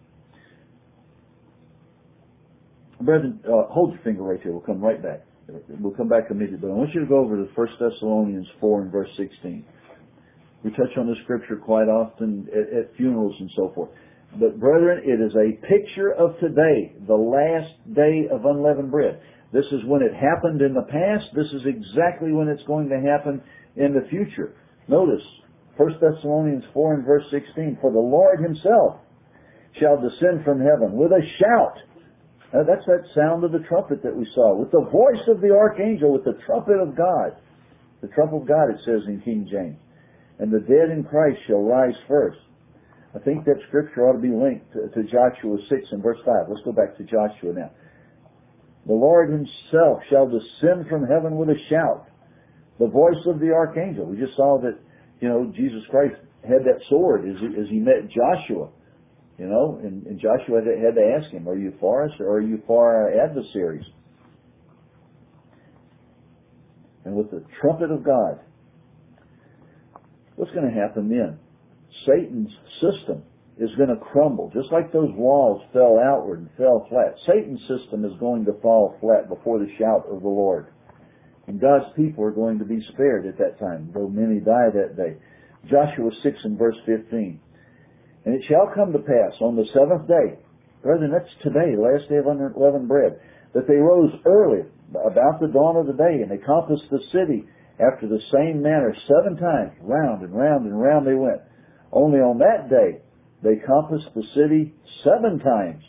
Brethren, hold your finger right here. We'll come right back. We'll come back immediately. I want you to go over to 1 Thessalonians 4 and verse 16. We touch on this scripture quite often at funerals and so forth. But brethren, it is a picture of today, the last day of unleavened bread. This is when it happened in the past. This is exactly when it's going to happen in the future. Notice, 1 Thessalonians 4 and verse 16, for the Lord himself shall descend from heaven with a shout, That's that sound of the trumpet that we saw. With the voice of the archangel, with the trumpet of God. The trumpet of God, it says in King James. And the dead in Christ shall rise first. I think that scripture ought to be linked to Joshua 6 and verse 5. Let's go back to Joshua now. The Lord himself shall descend from heaven with a shout. The voice of the archangel. We just saw that, Jesus Christ had that sword as he met Joshua. And Joshua had to ask him, are you for us or are you for our adversaries? And with the trumpet of God, what's going to happen then? Satan's system is going to crumble. Just like those walls fell outward and fell flat. Satan's system is going to fall flat before the shout of the Lord. And God's people are going to be spared at that time, though many die that day. Joshua 6 and verse 15. And it shall come to pass on the seventh day, brethren, that's today, last day of unleavened bread, that they rose early, about the dawn of the day, and they compassed the city after the same manner 7 times. Round and round and round they went. Only on that day they compassed the city 7 times.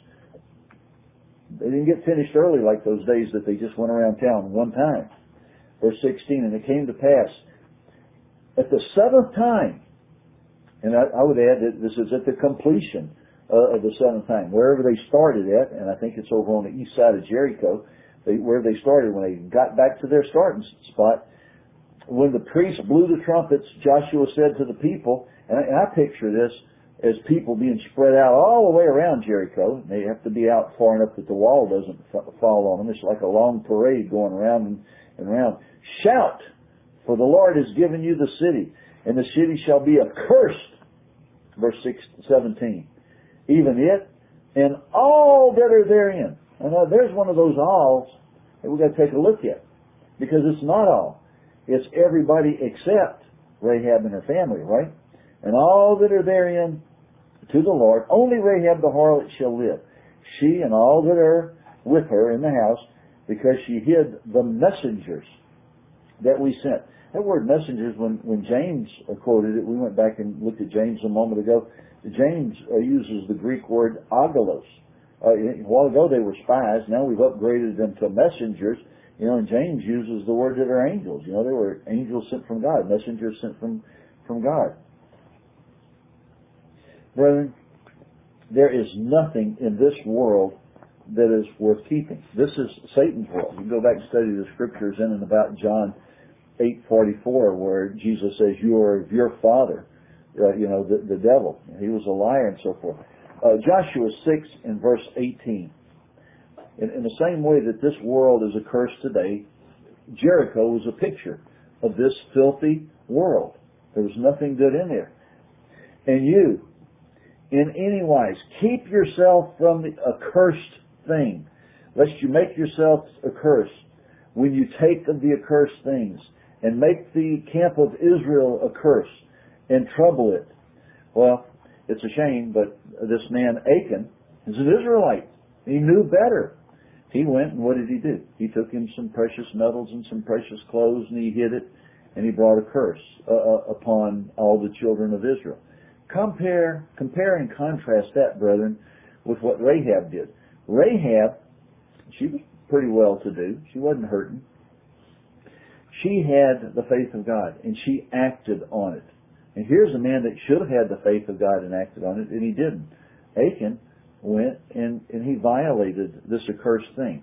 They didn't get finished early like those days that they just went around town one time. Verse 16, and it came to pass at the 7th time, and I would add that this is at the completion of the 7th time, wherever they started at, and I think it's over on the east side of Jericho, where they started, when they got back to their starting spot, when the priest blew the trumpets, Joshua said to the people, and I picture this as people being spread out all the way around Jericho. They have to be out far enough that the wall doesn't fall on them. It's like a long parade going around and around. Shout, for the Lord has given you the city, and the city shall be accursed. Verse 17. Even it and all that are therein. And now there's one of those alls that we've got to take a look at. Because it's not all. It's everybody except Rahab and her family, right? And all that are therein to the Lord. Only Rahab the harlot shall live. She and all that are with her in the house, because she hid the messengers that we sent. That word messengers, when James quoted it, we went back and looked at James a moment ago. James uses the Greek word agalos. A while ago they were spies. Now we've upgraded them to messengers. And James uses the word that are angels. They were angels sent from God, messengers sent from God. Brethren, there is nothing in this world that is worth keeping. This is Satan's world. You can go back and study the scriptures in and about John 8:44, where Jesus says, you are of your father, the devil. He was a liar and so forth. Joshua 6 and verse 18. In the same way that this world is accursed today, Jericho was a picture of this filthy world. There was nothing good in there. And you, in any wise, keep yourself from the accursed thing, lest you make yourself accursed when you take of the accursed things, and make the camp of Israel accursed, and trouble it. Well, it's a shame, but this man Achan is an Israelite. He knew better. He went, and what did he do? He took him some precious metals and some precious clothes, and he hid it, and he brought a curse upon all the children of Israel. Compare and contrast that, brethren, with what Rahab did. Rahab, she was pretty well-to-do. She wasn't hurting. She had the faith of God, and she acted on it. And here's a man that should have had the faith of God and acted on it, and he didn't. Achan went and he violated this accursed thing.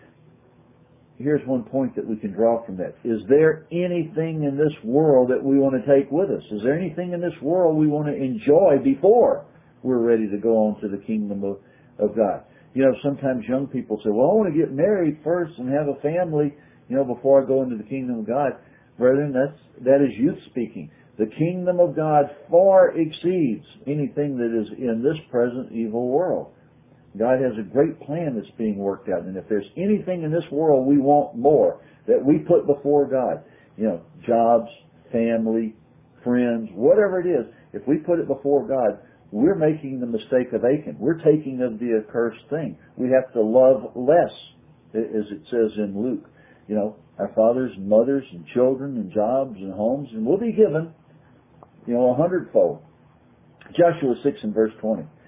Here's one point that we can draw from that. Is there anything in this world that we want to take with us? Is there anything in this world we want to enjoy before we're ready to go on to the kingdom of God? Sometimes young people say, well, I want to get married first and have a family, before I go into the kingdom of God. Brethren, that is youth speaking. The kingdom of God far exceeds anything that is in this present evil world. God has a great plan that's being worked out. And if there's anything in this world we want more that we put before God, jobs, family, friends, whatever it is, if we put it before God, we're making the mistake of Achan. We're taking of the accursed thing. We have to love less, as it says in Luke. Our fathers and mothers and children and jobs and homes, and we'll be given, 100-fold. Joshua 6 and verse 20.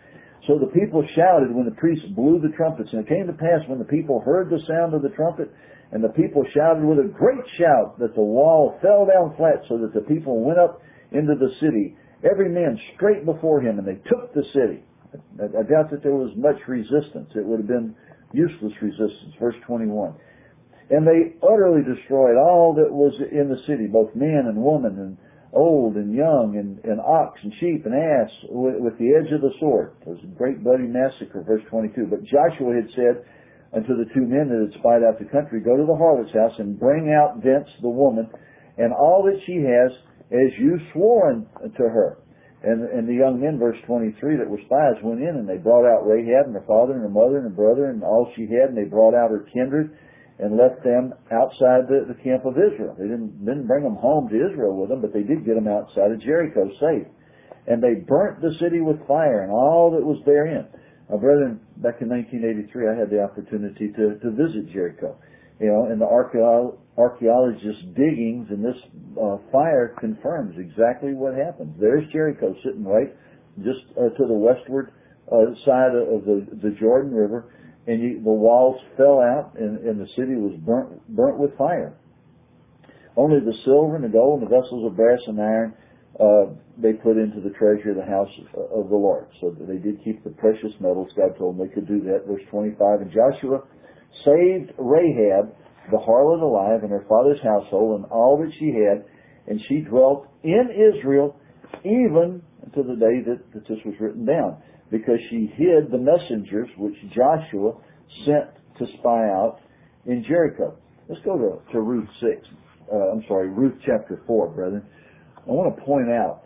So the people shouted when the priests blew the trumpets. And it came to pass when the people heard the sound of the trumpet, and the people shouted with a great shout, that the wall fell down flat, so that the people went up into the city, every man straight before him, and they took the city. I doubt that there was much resistance. It would have been useless resistance. Verse 21. And they utterly destroyed all that was in the city, both man and woman, and old and young, and ox and sheep and ass, with the edge of the sword. It was a great bloody massacre, verse 22. But Joshua had said unto the two men that had spied out the country, Go to the harlot's house, and bring out thence the woman, and all that she has, as you sworn to her. And the young men, verse 23, that were spies, went in, and they brought out Rahab and her father and her mother and her brother and all she had, and they brought out her kindred, and left them outside the camp of Israel. They didn't bring them home to Israel with them, but they did get them outside of Jericho safe. And they burnt the city with fire and all that was therein. Now, brethren, back in 1983, I had the opportunity to visit Jericho. And the archaeologist's diggings in this fire confirms exactly what happened. There's Jericho sitting right just to the westward side of the Jordan River. And the walls fell out, and the city was burnt with fire. Only the silver and the gold and the vessels of brass and iron they put into the treasury of the house of the Lord. So that they did keep the precious metals. God told them they could do that. Verse 25, And Joshua saved Rahab, the harlot, alive, and her father's household, and all that she had, and she dwelt in Israel even to the day that this was written down, because she hid the messengers which Joshua sent to spy out in Jericho. Let's go to Ruth Ruth chapter 4, brethren. I want to point out,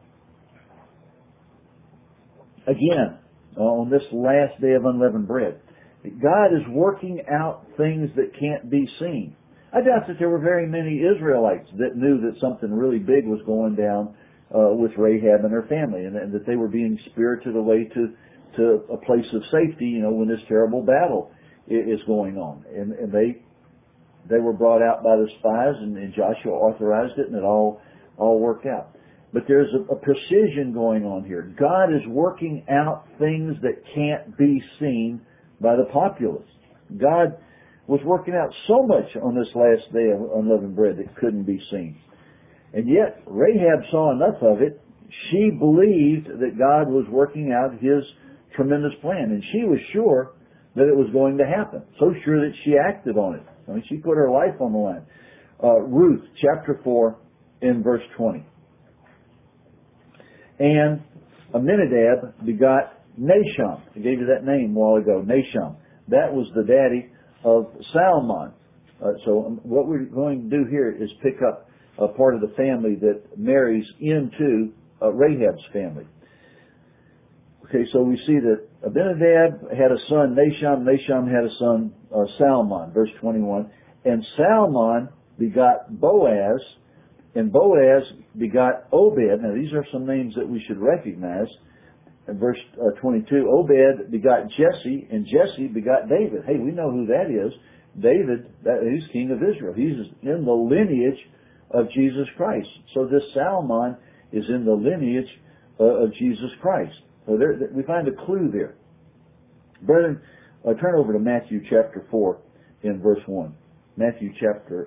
again, on this last day of unleavened bread, that God is working out things that can't be seen. I doubt that there were very many Israelites that knew that something really big was going down with Rahab and her family, and that they were being spirited away to a place of safety, when this terrible battle is going on. And they were brought out by the spies, and Joshua authorized it, and it all worked out. But there's a precision going on here. God is working out things that can't be seen by the populace. God was working out so much on this last day of unleavened bread that couldn't be seen. And yet, Rahab saw enough of it. She believed that God was working out His tremendous plan, and she was sure that it was going to happen. So sure that she acted on it. I mean, she put her life on the line. Ruth chapter 4 in verse 20. And Aminadab begot Nahshon. I gave you that name a while ago, Nahshon. That was the daddy of Salmon. So what we're going to do here is pick up a part of the family that marries into Rahab's family. Okay, so we see that Abinadab had a son, Nahshon. Nahshon had a son, Salmon, verse 21. And Salmon begot Boaz, and Boaz begot Obed. Now, these are some names that we should recognize. In verse 22, Obed begot Jesse, and Jesse begot David. Hey, we know who that is. David, he's king of Israel. He's in the lineage of Jesus Christ. So this Salmon is in the lineage of Jesus Christ. So we find a clue there. Brethren, turn over to Matthew chapter 4 in verse 1. Matthew chapter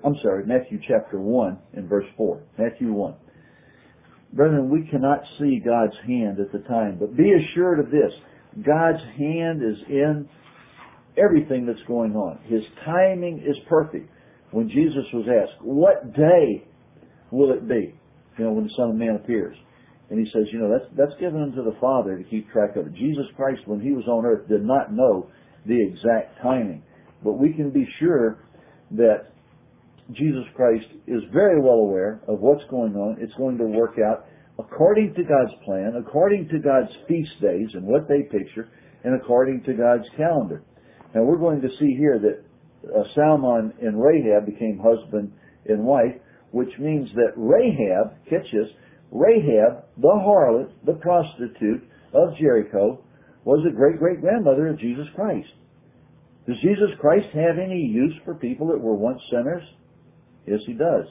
1 in verse 4. Matthew 1. Brethren, we cannot see God's hand at the time, but be assured of this. God's hand is in everything that's going on. His timing is perfect. When Jesus was asked, what day will it be, when the Son of Man appears? And he says, that's given unto the Father to keep track of it. Jesus Christ, when He was on earth, did not know the exact timing. But we can be sure that Jesus Christ is very well aware of what's going on. It's going to work out according to God's plan, according to God's feast days and what they picture, and according to God's calendar. Now we're going to see here that Salmon and Rahab became husband and wife, which means that Rahab, catch this, Rahab, the harlot, the prostitute of Jericho, was a great-great-grandmother of Jesus Christ. Does Jesus Christ have any use for people that were once sinners? Yes, He does.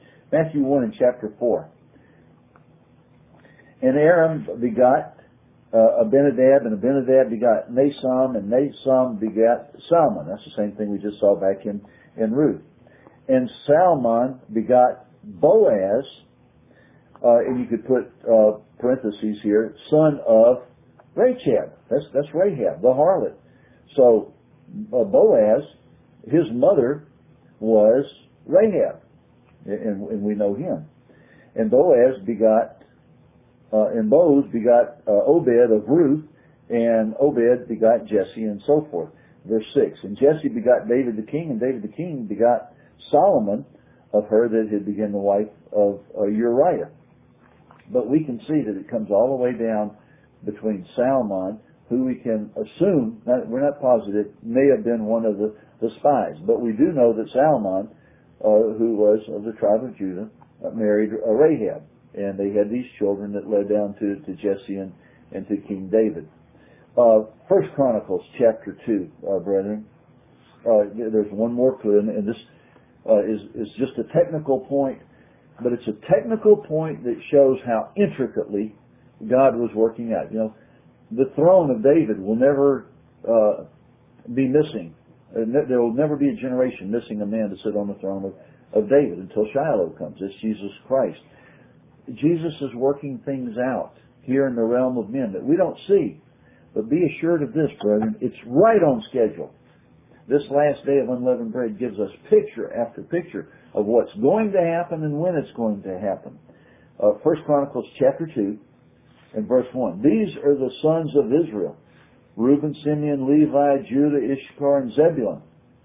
Matthew 1 in chapter 4. And Aram begot Abinadab, and Abinadab begot Nahshon, and Nahshon begat Salmon. That's the same thing we just saw back in Ruth. And Salmon begot Boaz, and you could put parentheses here, son of Rachab. That's Rahab, the harlot. So Boaz, his mother was Rahab, and we know him. And Boaz begot, and Boaz begot Obed of Ruth, and Obed begot Jesse, and so forth. Verse 6, and Jesse begot David the king, and David the king begot Solomon of her that had been the wife of Uriah. But we can see that it comes all the way down between Salmon, who we can assume, we're not positive, may have been one of the spies. But we do know that Salmon, who was of the tribe of Judah, married Rahab. And they had these children that led down to Jesse and to King David. First Chronicles chapter 2, brethren. There's one more clue, and this is just a technical point, but it's a technical point that shows how intricately God was working out. You know, the throne of David will never be missing. There will never be a generation missing a man to sit on the throne of David until Shiloh comes. It's Jesus Christ. Jesus is working things out here in the realm of men that we don't see. But be assured of this, brethren, it's right on schedule. This last day of unleavened bread gives us picture after picture of what's going to happen and when it's going to happen. First Chronicles chapter 2 and verse 1. These are the sons of Israel: Reuben, Simeon, Levi, Judah, Issachar, and Zebulun.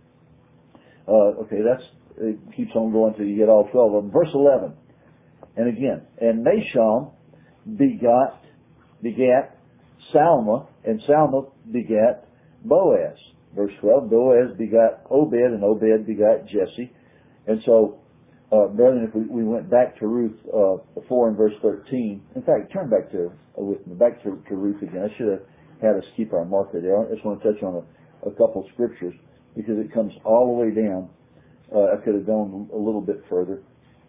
It keeps on going until you get all 12 of them. Verse 11. And again, and Nahshon begat Salma, and Salma begat Boaz. Verse 12, Boaz begot Obed, and Obed begot Jesse. And so, brethren, if we went back to Ruth 4 and verse 13, in fact, turn back with me, back to Ruth again. I should have had us keep our marker there. I just want to touch on a couple scriptures because it comes all the way down. I could have gone a little bit further.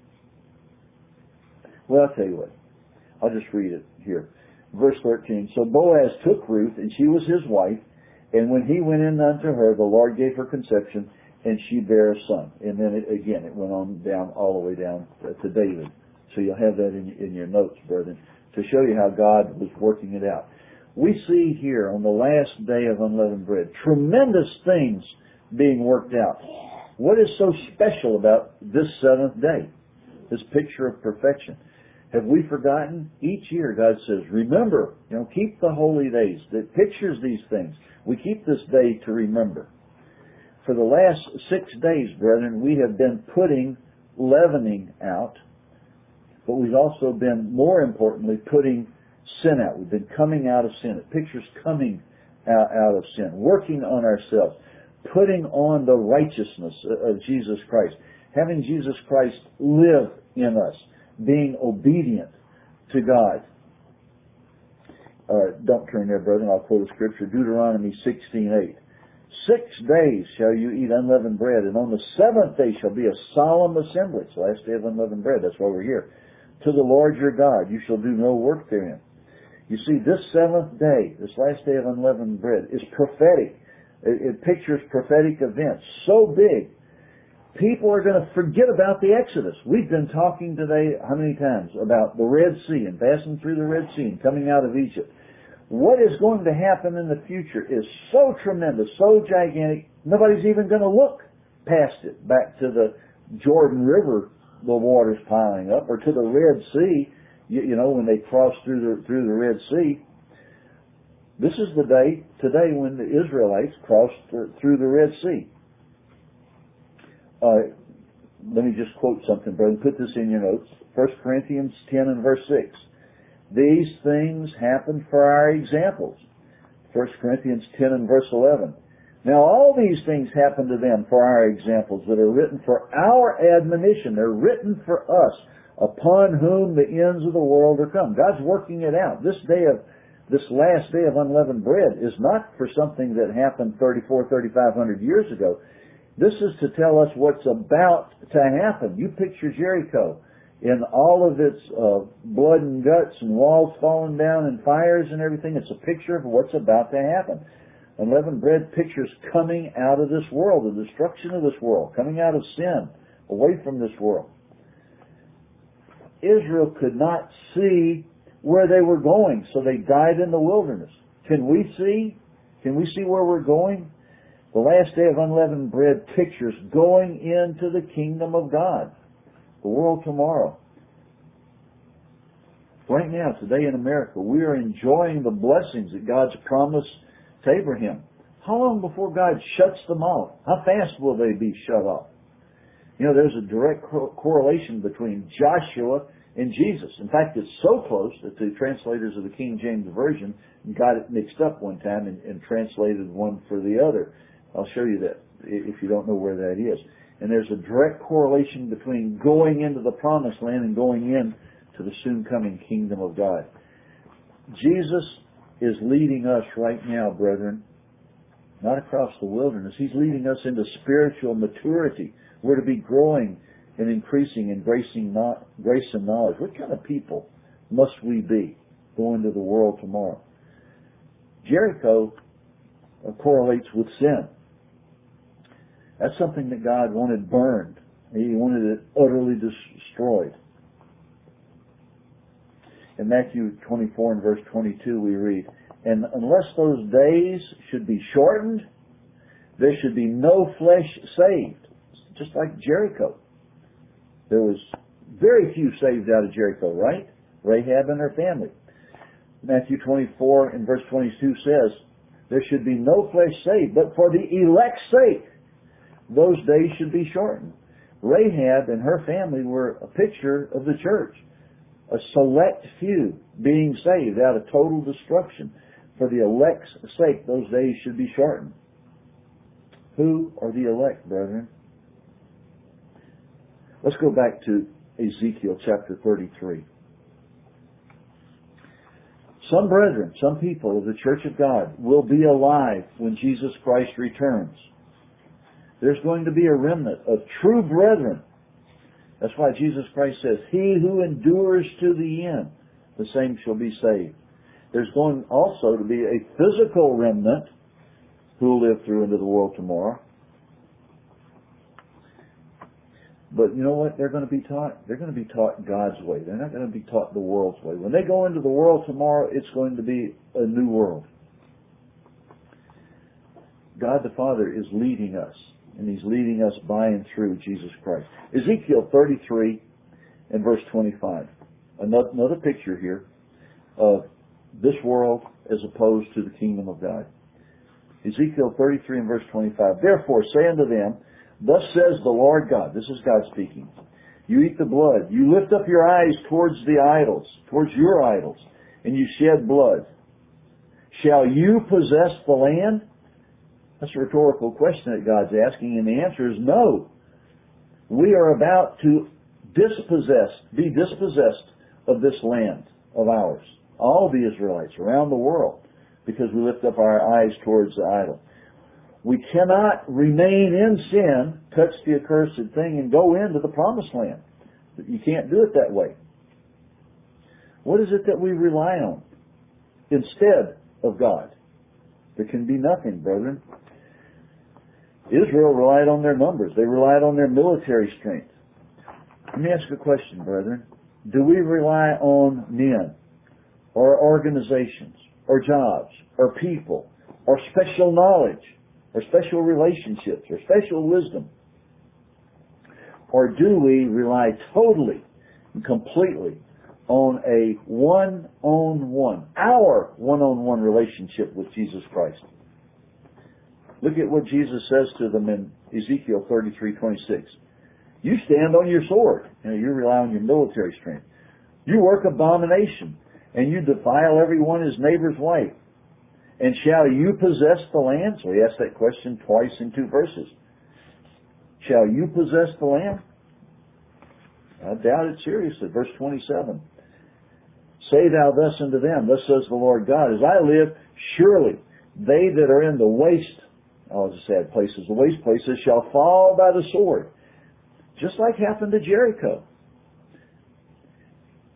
Well, I'll tell you what. I'll just read it here. Verse 13. So Boaz took Ruth, and she was his wife, and when he went in unto her, the Lord gave her conception, and she bare a son. And then it went on down, all the way down to David. So you'll have that in your notes, brethren, to show you how God was working it out. We see here on the last day of unleavened bread, tremendous things being worked out. What is so special about this seventh day? This picture of perfection. Have we forgotten? Each year God says, remember, keep the holy days. That pictures these things. We keep this day to remember. For the last 6 days, brethren, we have been putting leavening out, but we've also been, more importantly, putting sin out. We've been coming out of sin. It pictures coming out of sin, working on ourselves, putting on the righteousness of Jesus Christ, having Jesus Christ live in us, being obedient to God. Don't turn there, brethren. I'll quote a scripture, Deuteronomy 16:8. 6 days shall you eat unleavened bread, and on the seventh day shall be a solemn assembly. It's the last day of unleavened bread. That's why we're here. To the Lord your God, you shall do no work therein. You see, this seventh day, this last day of unleavened bread, is prophetic. It pictures prophetic events so big. People are going to forget about the Exodus. We've been talking today, how many times, about the Red Sea and passing through the Red Sea and coming out of Egypt. What is going to happen in the future is so tremendous, so gigantic, nobody's even going to look past it, back to the Jordan River, the waters piling up, or to the Red Sea, when they crossed through the Red Sea. This is the day today when the Israelites crossed through the Red Sea. Let me just quote something, brother. Put this in your notes. 1 Corinthians 10 and verse 6. These things happen for our examples. 1 Corinthians 10 and verse 11. Now all these things happen to them for our examples that are written for our admonition. They're written for us, upon whom the ends of the world are come. God's working it out. This last day of unleavened bread is not for something that happened 3,500 years ago. This is to tell us what's about to happen. You picture Jericho. in all of its blood and guts and walls falling down and fires and everything. It's a picture of what's about to happen. Unleavened bread pictures coming out of this world, the destruction of this world, coming out of sin, away from this world. Israel could not see where they were going, so they died in the wilderness. Can we see? Can we see where we're going? The last day of unleavened bread pictures going into the kingdom of God, the world tomorrow. Right now, today in America, we are enjoying the blessings that God's promised to Abraham. How long before God shuts them off? How fast will they be shut off? You know, there's a direct correlation between Joshua and Jesus. In fact, it's so close that the translators of the King James Version got it mixed up one time and translated one for the other. I'll show you that if you don't know where that is. And there's a direct correlation between going into the promised land and going in to the soon coming kingdom of God. Jesus is leading us right now, brethren, not across the wilderness. He's leading us into spiritual maturity. We're to be growing and increasing in grace and knowledge. What kind of people must we be going to the world tomorrow? Jericho correlates with sin. That's something that God wanted burned. He wanted it utterly destroyed. In Matthew 24 and verse 22 we read, "And unless those days should be shortened, there should be no flesh saved." Just like Jericho. There was very few saved out of Jericho, right? Rahab and her family. Matthew 24 and verse 22 says, "There should be no flesh saved, but for the elect's sake, those days should be shortened." Rahab and her family were a picture of the church. A select few being saved out of total destruction. For the elect's sake, those days should be shortened. Who are the elect, brethren? Let's go back to Ezekiel chapter 33. Some brethren, some people of the church of God will be alive when Jesus Christ returns. There's going to be a remnant of true brethren. That's why Jesus Christ says, "He who endures to the end, the same shall be saved." There's going also to be a physical remnant who will live through into the world tomorrow. But you know what they're going to be taught? They're going to be taught God's way. They're not going to be taught the world's way. When they go into the world tomorrow, it's going to be a new world. God the Father is leading us, and He's leading us by and through Jesus Christ. Ezekiel 33 and verse 25. Another picture here of this world as opposed to the kingdom of God. Ezekiel 33 and verse 25. "Therefore say unto them, Thus says the Lord God," this is God speaking, "You eat the blood, you lift up your eyes towards the idols, towards your idols, and you shed blood. Shall you possess the land?" That's a rhetorical question that God's asking, and the answer is no. We are about to be dispossessed of this land of ours, all the Israelites around the world, because we lift up our eyes towards the idol. We cannot remain in sin, touch the accursed thing, and go into the promised land. You can't do it that way. What is it that we rely on instead of God? There can be nothing, brethren. Israel relied on their numbers. They relied on their military strength. Let me ask a question, brethren. Do we rely on men, or organizations, or jobs, or people, or special knowledge, or special relationships, or special wisdom? Or do we rely totally and completely on a our one-on-one relationship with Jesus Christ? Look at what Jesus says to them in Ezekiel 33:26. "You stand on your sword." You rely on your military strength. "You work abomination, and you defile every one his neighbor's wife. And shall you possess the land?" So he asked that question twice in 2 verses. Shall you possess the land? I doubt it seriously. Verse 27. "Say thou thus unto them, Thus says the Lord God, As I live, surely they that are in the waste," the sad places, "the waste places shall fall by the sword." Just like happened to Jericho.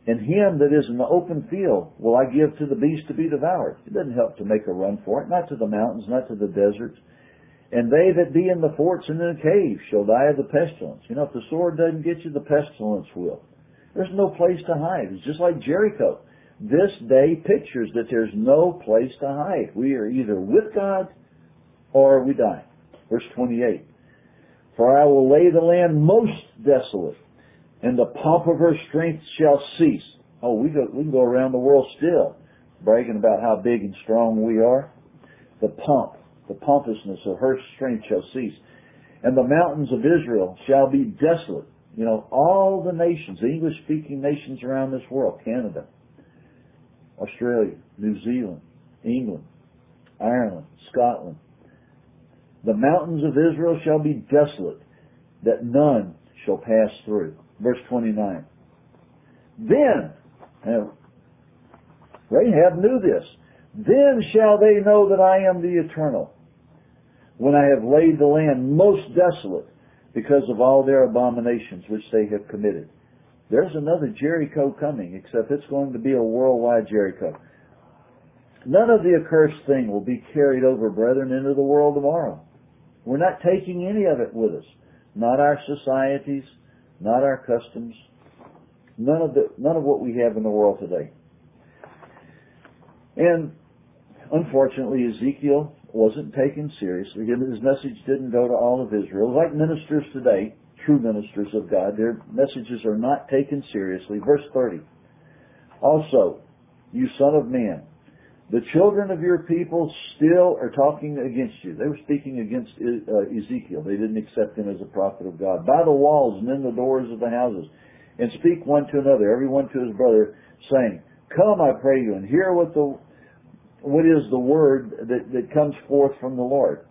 And him that is in the open field will I give to the beast to be devoured. It doesn't help to make a run for it, not to the mountains, not to the deserts. And they that be in the forts and in the caves shall die of the pestilence. You know, if the sword doesn't get you, the pestilence will. There's no place to hide. It's just like Jericho. This day pictures that there's no place to hide. We are either with God or we die. Verse 28. For I will lay the land most desolate, and the pomp of her strength shall cease. Oh, we can go around the world still, bragging about how big and strong we are. The pompousness of her strength shall cease. And the mountains of Israel shall be desolate. You know, all the nations, the English-speaking nations around this world, Canada, Australia, New Zealand, England, Ireland, Scotland. The mountains of Israel shall be desolate, that none shall pass through. Verse 29. Then, Rahab knew this, then shall they know that I am the Eternal, when I have laid the land most desolate, because of all their abominations which they have committed. There's another Jericho coming, except it's going to be a worldwide Jericho. None of the accursed thing will be carried over, brethren, into the world tomorrow. We're not taking any of it with us. Not our societies, not our customs, none of what we have in the world today. And unfortunately, Ezekiel wasn't taken seriously. His message didn't go to all of Israel. Like ministers today, true ministers of God, their messages are not taken seriously. Verse 30. Also, you son of man, the children of your people still are talking against you. They were speaking against Ezekiel. They didn't accept him as a prophet of God. By the walls and in the doors of the houses, and speak one to another, every one to his brother, saying, Come, I pray you, and hear what is the word that comes forth from the Lord.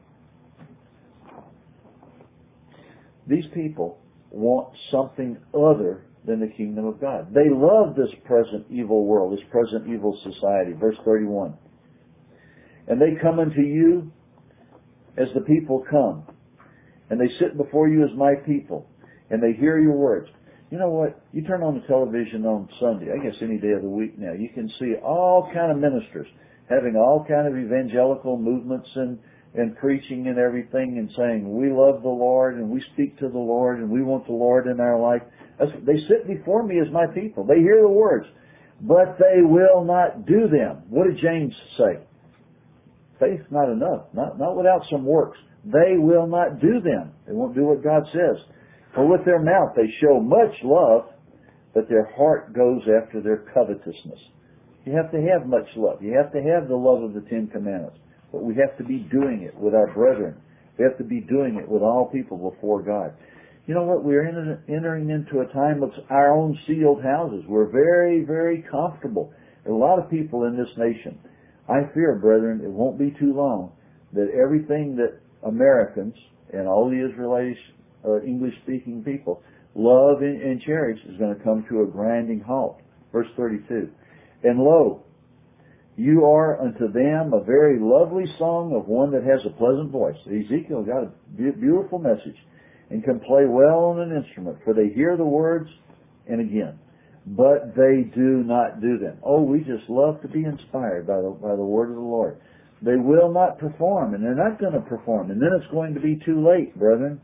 These people want something other than the kingdom of God. They love this present evil world, this present evil society. Verse 31. And they come unto you as the people come, and they sit before you as my people, and they hear your words. You know what? You turn on the television on Sunday, I guess any day of the week now, you can see all kind of ministers having all kind of evangelical movements and preaching and everything and saying, we love the Lord and we speak to the Lord and we want the Lord in our life. They sit before me as my people. They hear the words, but they will not do them. What did James say? Faith not enough, not without some works. They will not do them. They won't do what God says. For with their mouth they show much love, but their heart goes after their covetousness. You have to have much love. You have to have the love of the Ten Commandments. But we have to be doing it with our brethren. We have to be doing it with all people before God. You know what? We're entering into a time of our own sealed houses. We're very, very comfortable. There are a lot of people in this nation. I fear, brethren, it won't be too long that everything that Americans and all the Israelis, English-speaking people, love and cherish is going to come to a grinding halt. Verse 32. And lo, you are unto them a very lovely song of one that has a pleasant voice. Ezekiel got a beautiful message and can play well on an instrument, for they hear the words and again, but they do not do them. Oh, we just love to be inspired by the word of the Lord. They will not perform, and they're not going to perform, and then it's going to be too late, brethren.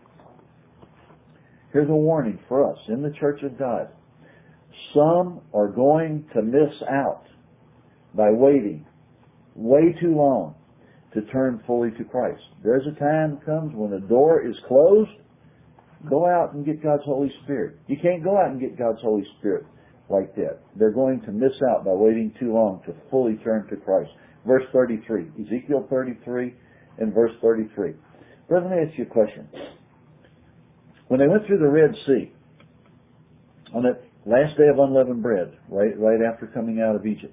Here's a warning for us in the church of God. Some are going to miss out by waiting way too long to turn fully to Christ. There's a time comes when the door is closed. Go out and get God's Holy Spirit. You can't go out and get God's Holy Spirit like that. They're going to miss out by waiting too long to fully turn to Christ. Verse 33, Ezekiel 33 and verse 33. Brother, let me ask you a question. When they went through the Red Sea, on that last day of unleavened bread, right after coming out of Egypt,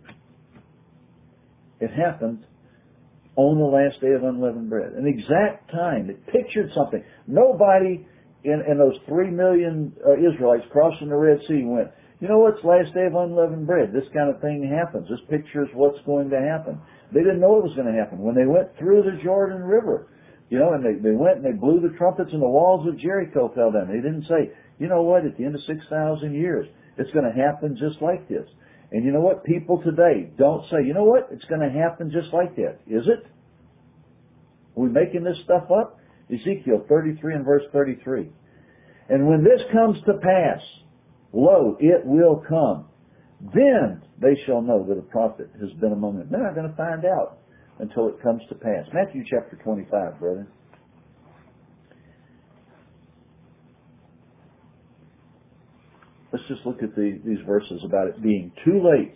it happened on the last day of unleavened bread. An exact time. It pictured something. Nobody in those 3 million Israelites crossing the Red Sea went, you know what's last day of unleavened bread? This kind of thing happens. This pictures what's going to happen. They didn't know it was going to happen. When they went through the Jordan River, you know, and they went and they blew the trumpets and the walls of Jericho fell down. They didn't say, you know what, at the end of 6,000 years, It's going to happen just like this. And you know what? People today don't say, you know what? It's going to happen just like that. Is it? Are we making this stuff up? Ezekiel 33 and verse 33. And when this comes to pass, lo, it will come. Then they shall know that a prophet has been among them. They're not going to find out until it comes to pass. Matthew chapter 25, brother. Let's just look at these verses about it being too late.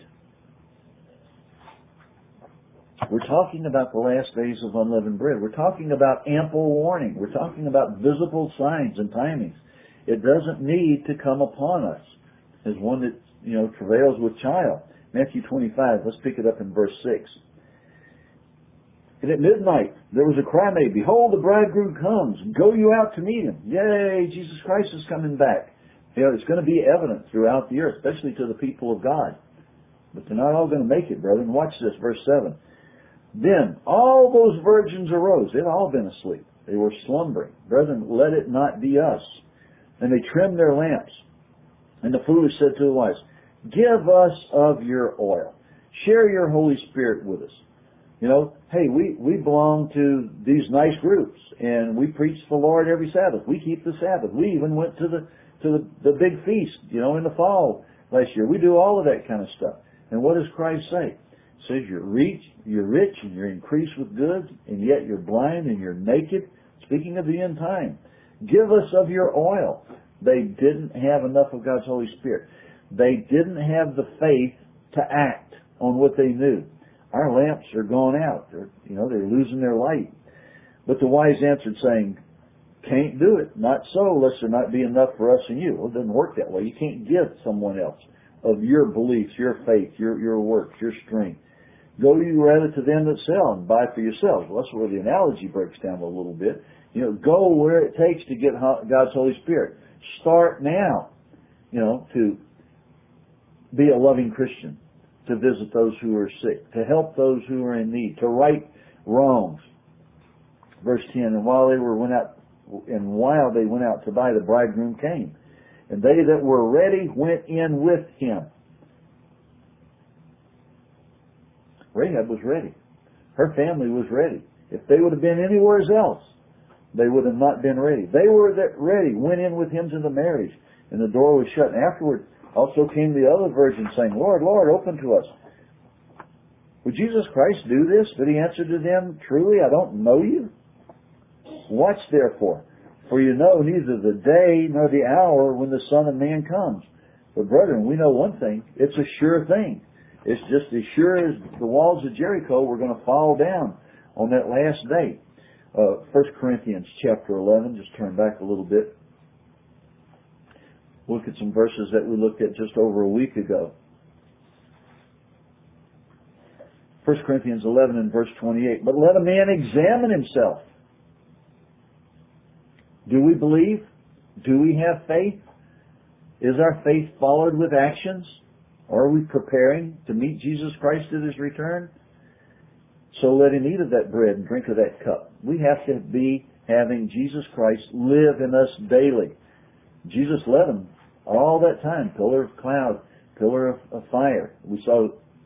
We're talking about the last days of unleavened bread. We're talking about ample warning. We're talking about visible signs and timings. It doesn't need to come upon us as one that, travails with child. Matthew 25, let's pick it up in verse 6. And at midnight there was a cry made, behold, the bridegroom comes. Go you out to meet him. Yay, Jesus Christ is coming back. It's going to be evident throughout the earth, especially to the people of God. But they're not all going to make it, brethren. Watch this, verse 7. Then all those virgins arose. They'd all been asleep. They were slumbering. Brethren, let it not be us. And they trimmed their lamps. And the foolish said to the wise, give us of your oil. Share your Holy Spirit with us. Hey, we belong to these nice groups, and we preach the Lord every Sabbath. We keep the Sabbath. We even went to the big feast, in the fall last year. We do all of that kind of stuff. And what does Christ say? He says you're rich and you're increased with goods, and yet you're blind and you're naked. Speaking of the end time, give us of your oil. They didn't have enough of God's Holy Spirit. They didn't have the faith to act on what they knew. Our lamps are going out. They're losing their light. But the wise answered, saying, can't do it. Not so, lest there not be enough for us and you. Well, it doesn't work that way. You can't give someone else of your beliefs, your faith, your works, your strength. Go you rather to them that sell and buy for yourselves. Well, that's where the analogy breaks down a little bit. Go where it takes to get God's Holy Spirit. Start now, to be a loving Christian, to visit those who are sick, to help those who are in need, to right wrongs. Verse 10, and while they went out to buy, the bridegroom came. And they that were ready went in with him. Rahab was ready. Her family was ready. If they would have been anywhere else, they would have not been ready. They were ready, went in with him to the marriage, and the door was shut. And afterward also came the other virgins, saying, Lord, Lord, open to us. Would Jesus Christ do this? But he answered to them, truly, I don't know you. Watch therefore, for you know neither the day nor the hour when the Son of Man comes. But brethren, we know one thing. It's a sure thing. It's just as sure as the walls of Jericho were going to fall down on that last day. 1 Corinthians chapter 11, just turn back a little bit. Look at some verses that we looked at just over a week ago. 1 Corinthians 11 and verse 28. But let a man examine himself. Do we believe? Do we have faith? Is our faith followed with actions? Are we preparing to meet Jesus Christ at his return? So let him eat of that bread and drink of that cup. We have to be having Jesus Christ live in us daily. Jesus led them all that time, pillar of cloud, pillar of fire. We saw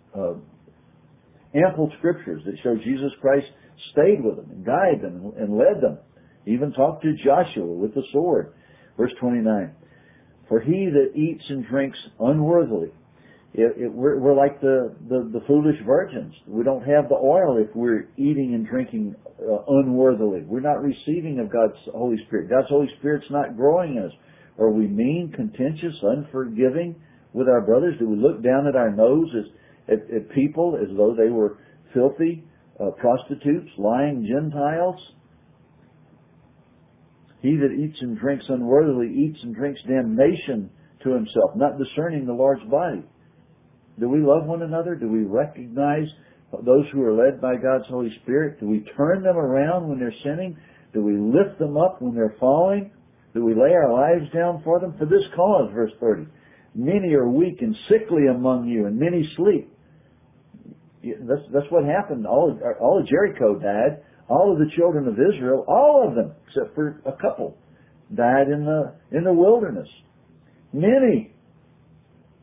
ample scriptures that show Jesus Christ stayed with them and guided them and led them. Even talked to Joshua with the sword. Verse 29. For he that eats and drinks unworthily, we're like the foolish virgins. We don't have the oil if we're eating and drinking unworthily. We're not receiving of God's Holy Spirit. God's Holy Spirit's not growing in us. Are we mean, contentious, unforgiving with our brothers? Do we look down at our nose at people as though they were filthy prostitutes, lying Gentiles? He that eats and drinks unworthily eats and drinks damnation to himself, not discerning the Lord's body. Do we love one another? Do we recognize those who are led by God's Holy Spirit? Do we turn them around when they're sinning? Do we lift them up when they're falling? Do we lay our lives down for them? For this cause, verse 30, many are weak and sickly among you, and many sleep. That's what happened. All of Jericho died. All of the children of Israel, all of them, except for a couple, died in the wilderness. Many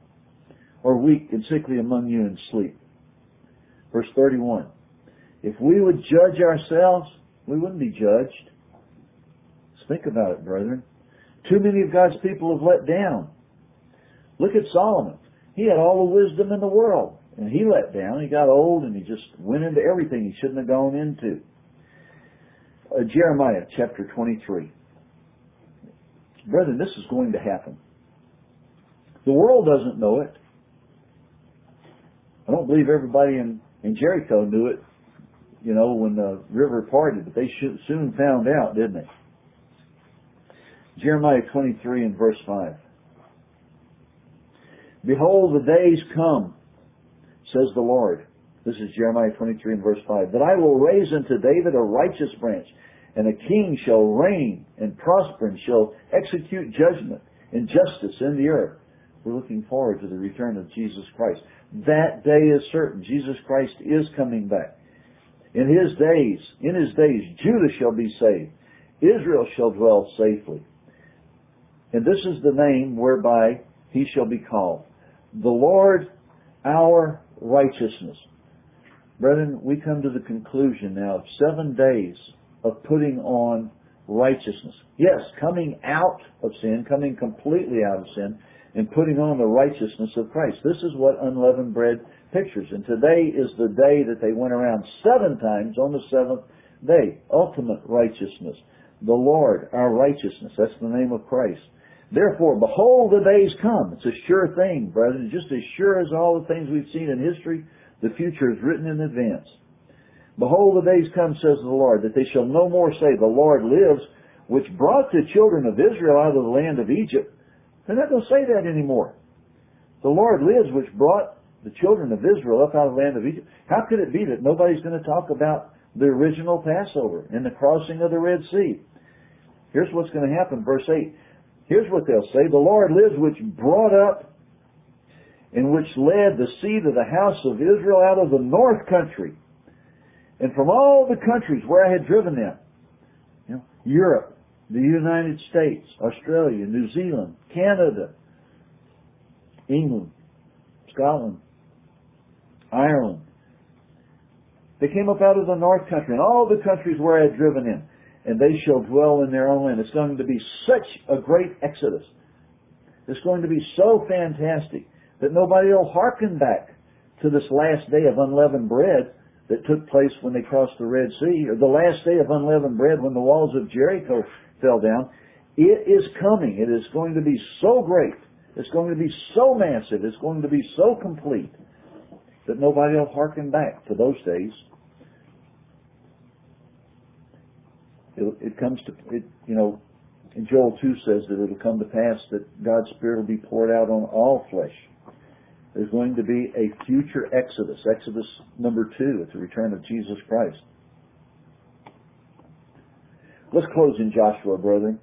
or weak and sickly among you and sleep? Verse 31. If we would judge ourselves, we wouldn't be judged. Let's think about it, brethren. Too many of God's people have let down. Look at Solomon. He had all the wisdom in the world, and he let down. He got old, and he just went into everything he shouldn't have gone into. Jeremiah chapter 23. Brethren, this is going to happen. The world doesn't know it. I don't believe everybody in Jericho knew it, when the river parted, but they soon found out, didn't they? Jeremiah 23 and verse 5. Behold, the days come, says the Lord. This is Jeremiah 23 and verse 5. That I will raise unto David a righteous branch, and a king shall reign and prosper, and shall execute judgment and justice in the earth. We're looking forward to the return of Jesus Christ. That day is certain. Jesus Christ is coming back. In his days, Judah shall be saved. Israel shall dwell safely. And this is the name whereby he shall be called, the Lord our righteousness. Brethren, we come to the conclusion now of 7 days of putting on righteousness. Yes, coming out of sin, coming completely out of sin, and putting on the righteousness of Christ. This is what unleavened bread pictures. And today is the day that they went around 7 times on the 7th day. Ultimate righteousness. The Lord, our righteousness. That's the name of Christ. Therefore, behold, the days come. It's a sure thing, brethren. Just as sure as all the things we've seen in history, the future is written in advance. Behold, the days come, says the Lord, that they shall no more say, the Lord lives, which brought the children of Israel out of the land of Egypt. They're not going to say that anymore. The Lord lives, which brought the children of Israel up out of the land of Egypt. How could it be that nobody's going to talk about the original Passover and the crossing of the Red Sea? Here's what's going to happen, verse 8. Here's what they'll say. The Lord lives, which brought up and which led the seed of the house of Israel out of the north country, and from all the countries where I had driven them. Europe, the United States, Australia, New Zealand, Canada, England, Scotland, Ireland. They came up out of the north country, and all the countries where I had driven them, and they shall dwell in their own land. It's going to be such a great exodus. It's going to be so fantastic that nobody will hearken back to this last day of unleavened bread that took place when they crossed the Red Sea, or the last day of unleavened bread when the walls of Jericho fell down. It is coming. It is going to be so great. It's going to be so massive. It's going to be so complete that nobody will hearken back to those days. It comes to, and Joel 2 says that it'll come to pass that God's Spirit will be poured out on all flesh. There's going to be a future Exodus, Exodus number 2 at the return of Jesus Christ. Let's close in Joshua, brethren.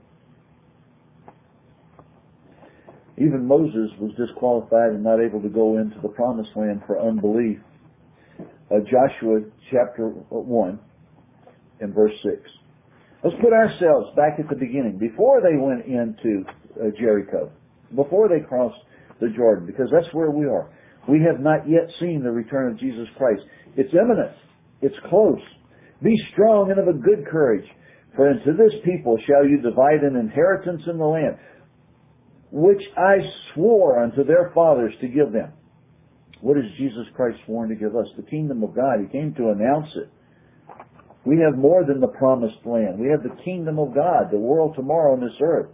Even Moses was disqualified and not able to go into the promised land for unbelief. Joshua chapter 1 and verse 6. Let's put ourselves back at the beginning, before they went into Jericho, before they crossed the Jordan, because that's where we are. We have not yet seen the return of Jesus Christ. It's imminent. It's close. Be strong and of a good courage, for unto this people shall you divide an inheritance in the land, which I swore unto their fathers to give them. What has Jesus Christ sworn to give us? The kingdom of God. He came to announce it. We have more than the promised land. We have the kingdom of God, the world tomorrow on this earth.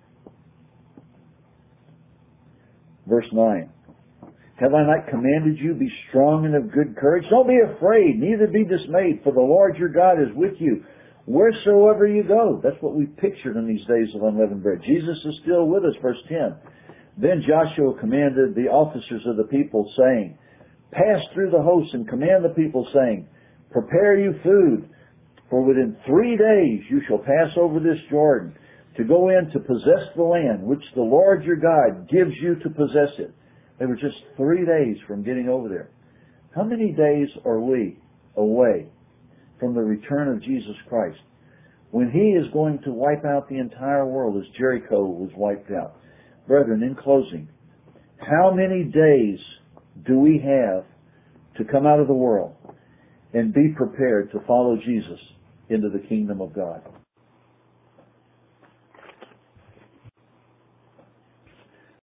Verse 9. Have I not commanded you, be strong and of good courage? Don't be afraid, neither be dismayed, for the Lord your God is with you wheresoever you go. That's what we pictured in these days of unleavened bread. Jesus is still with us, verse 10. Then Joshua commanded the officers of the people, saying, pass through the hosts and command the people, saying, prepare you food, for within 3 days you shall pass over this Jordan, to go in to possess the land, which the Lord your God gives you to possess it. They were just 3 days from getting over there. How many days are we away from the return of Jesus Christ, when He is going to wipe out the entire world as Jericho was wiped out? Brethren, in closing, how many days do we have to come out of the world and be prepared to follow Jesus into the kingdom of God?